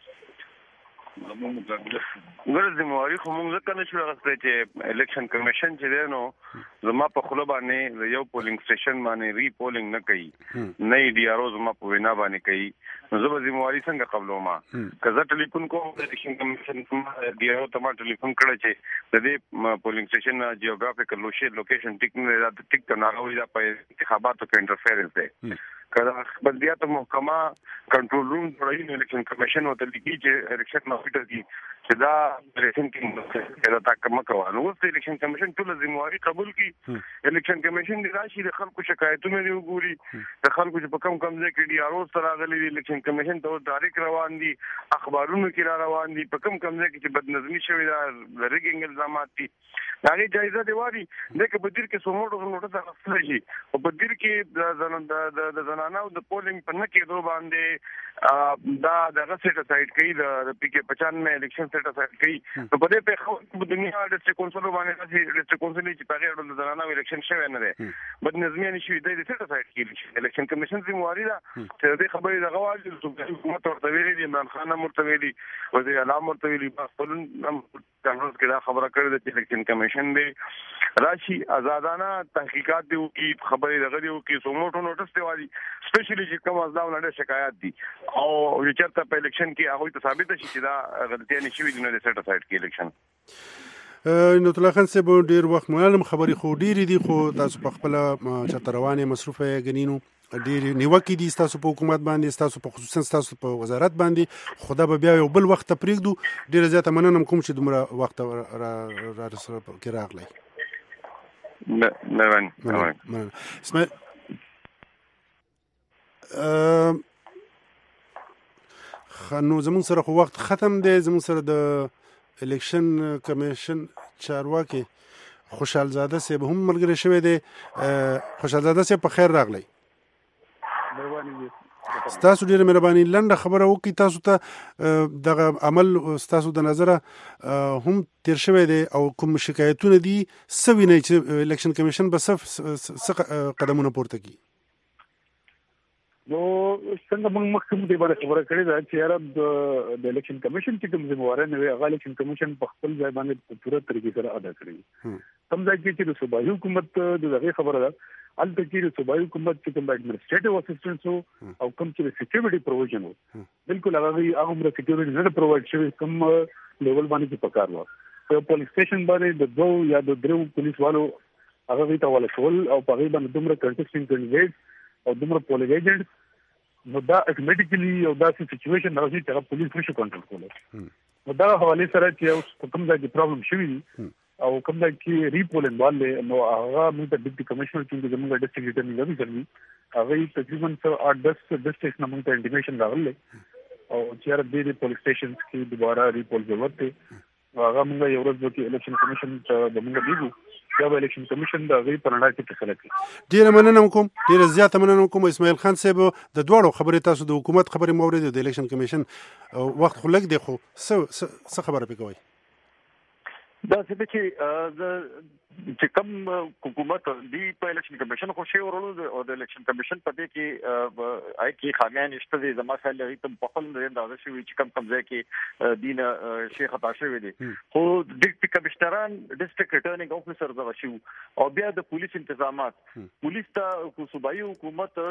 ګور ذمہواری خو موږ ځکه نشو راغستې چې الیکشن کمیشن چې دی نو زما په خله باندې یو پولینګ سټیشن باندې ری پولینګ نه کوي نه ډي ار او زما په وینا باندې کوي نو زه به ذمہواری څنګه قبلو ما کزه ټلیفون کوم د الیکشن کمیشن ډي ار او ته ما ټلیفون کړی چې د دې پولینګ سټیشن جیوګرافیکل لوکیشن ټیک نه دا ټیک ته ناغوي دا په انتخاباتو کې انټرفیرنس دی کله بلدیات محکمه کنټرول روم جوړوي الیکشن کمیشن او ته لیکي چې الیکشن مافیټر کی چې دا الیکشن کې دا تاکم کوي نو د الیکشن کمیشن ټول ذمہواری قبول کی الیکشن کمیشن دی راشي د خلکو شکایتونه دی وګوري د خلکو چې په کم ځای کې ډي ار او سره غلي الیکشن کمیشن ته ډایرکټ روان دي اخبارونو کې روان دي په کم ځای کې چې بدنظمی شوی دا ریګینګ الزامات دي هغه جایزه دی واري دغه بدیر کې سوموټو نوټه راغلی شي او بدیر کې د زنانو د پولینګ په نکې دو باندې دا دغه سیټ سایډ کوي د پی کې 95 الیکشن سیټ سایډ کوي نو په دې په خو د دنیا د ډیسټریکټ کونسل باندې د ډیسټریکټ کونسل چې په اړه د زنانو الیکشن شوی نه دی بدنظمی نشي د سیټ سایډ کوي الیکشن کمیشن ذمہواری ده چې دې خبرې دغه واجب حکومت ورته ویلي دي عمران خان ورته ویلي وزیر اعلی ورته ویلي خپل کانګرس کې دا خبره کړې ده چې الیکشن کمیشن دی راشي آزادانه تحقیقات دی کی خبرې دغه دی کی سوموټو نوټس دی وایي سپیشلی چې کوم ازداو نه شکایت دي او چې چرته په الیکشن کې هغه ته ثابت شي چې دا غلطي نه شوی دی نو د سیټ سایډ کې الیکشن نو طلخان سه به ډیر وخت معلوم خبرې خو ډیر دي خو تاسو په خپل چتروانه مصروفه غنینو ډیر نیوکې دي تاسو په حکومت باندې تاسو په خصوصا تاسو په وزارت باندې خدا به بیا یو بل وخت پرېږدو ډیر زیات مننه کوم چې دومره وخت را سره کې راغلی نه اسمه خنو زمون سره خو وخت ختم دی زمون سره د الیکشن کمیشن چارواکي خوشحال زاده سه به هم ملګری شوی دی خوشحال زاده سه په خیر راغلی ستاسو ډیره مهرباني لنډه خبره وکي تاسو ته دغه عمل تاسو د نظر هم تیر شوی دی او کوم شکایتونه دي سوي نه چې الیکشن کمیشن به څه قدمونه پورته کوي نو څنګه موږ مخکې دې باندې خبره کړې ده چې یاره د الیکشن کمیشن چې کوم ذمہواره نه وي هغه الیکشن کمیشن په خپل ځای باندې په پوره طریقې سره ادا کړی کوم ځای کې چې د صوبایي حکومت دغه خبره ده البته چې د صوبایي حکومت چې کوم ایڈمنسټریټیو اسسټنټس او کوم چې سکیورټي پروویژن وو بالکل هغه عمره سکیورټي نه پرووایډ شوی کوم لیول باندې چې پکار وو په پولیس سټیشن باندې د دوه یا د درو پولیس والو هغه ته ولا شول او په غیبه دومره کنټیسټینګ کینډیډیټ او دومره پولیس ایجنټ نو دا اتوماتیکلی او دا سچويشن راځي چې پولیس نشي کنټرول کولای نو دا حواله سره چې اوس کوم ځای کې پرابلم شوی او کوم ځای کې ریپولن والے نو هغه موږ د ډیپټي کمشنر چې زموږ ډیسټریکټ اټرنی لوي کوي هغه تقریبا 8-10 ډیسټریکټ نمبر ته انټیمیشن راغلی او چې د پولیس سټیشنز کې دوباره ریپول ضرورت دی هغه موږ یو ورځ کې الیکشن کمیشن ته د موږ دیګو دا الیکشن کمیشن د غي پرنډا کې فیصله کوي ډیر مننه کوم ډیر زیات مننه کوم اسماعیل خان صاحب د دوړو خبرې تاسو د حکومت خبرې مورید د الیکشن کمیشن وخت خلک دی خو څه خبره پکوي دا څه چې کوم حکومت دی په الیکشن کمیشن خو شی ورولو او د الیکشن کمیشن په دې کې آی کی خامیان نشته دي زما خیال لري ته په خپل اندازه شوی چې کم ځای کې دین شیخ خطا شوی دي خو ډیپټي کمشنران ډیسټریکټ اټرنینګ افیسر زغه شو او بیا د پولیس انتظامات پولیس ته صوبایي حکومت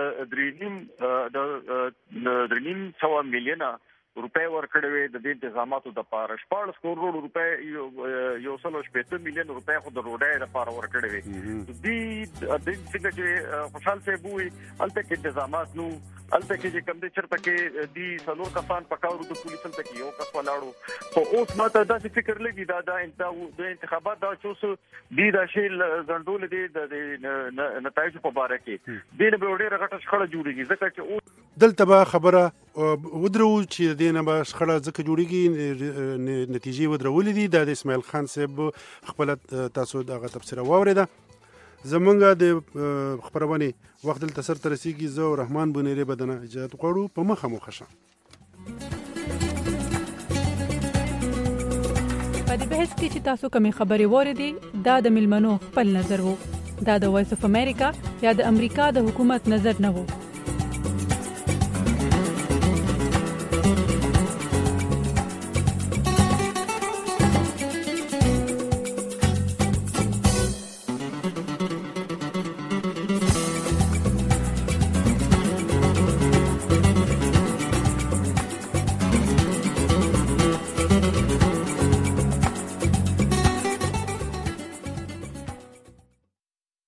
درنیم 100 میلیونه روپے ورکړې وي د دې انتظاماتو د پاره 14 کروڑ روپے یو سلو 15 میلیون روپے خو د روډۍ لپاره ورکړې وي د څنګه چې خوشحال صاحب وي الته کې انتظامات نو الته کې کوم د چرته کې دی څلور کسان پکاورو د پولیسو ته کې یو کس ولاړو خو اوس ماته دا فکر لګي دا د انتخابات دا چې دی دا شی زندول دي د نتایج په اړه کې دین به ډېر غټه شخړه جوړیږي ځکه چې دلته به خبره ودرو چې د دې نه به شخړه ځکه جوړېږي نتیجې ودرولې دي. دا د اسماعیل خان صاحب خپله تاسو دغه تبصره واورېده. زمونږ د خپرونې وخت دلته سرته رسېږي. زه او رحمان بونیرې به دنه اجازت غواړو. په مخه مو ښه شه. په دې بحث کې چې تاسو کومې خبرې واورېدې دا د مېلمنو خپل نظر و. دا د وایس اف امریکا یا د امریکا د حکومت نظر نه و.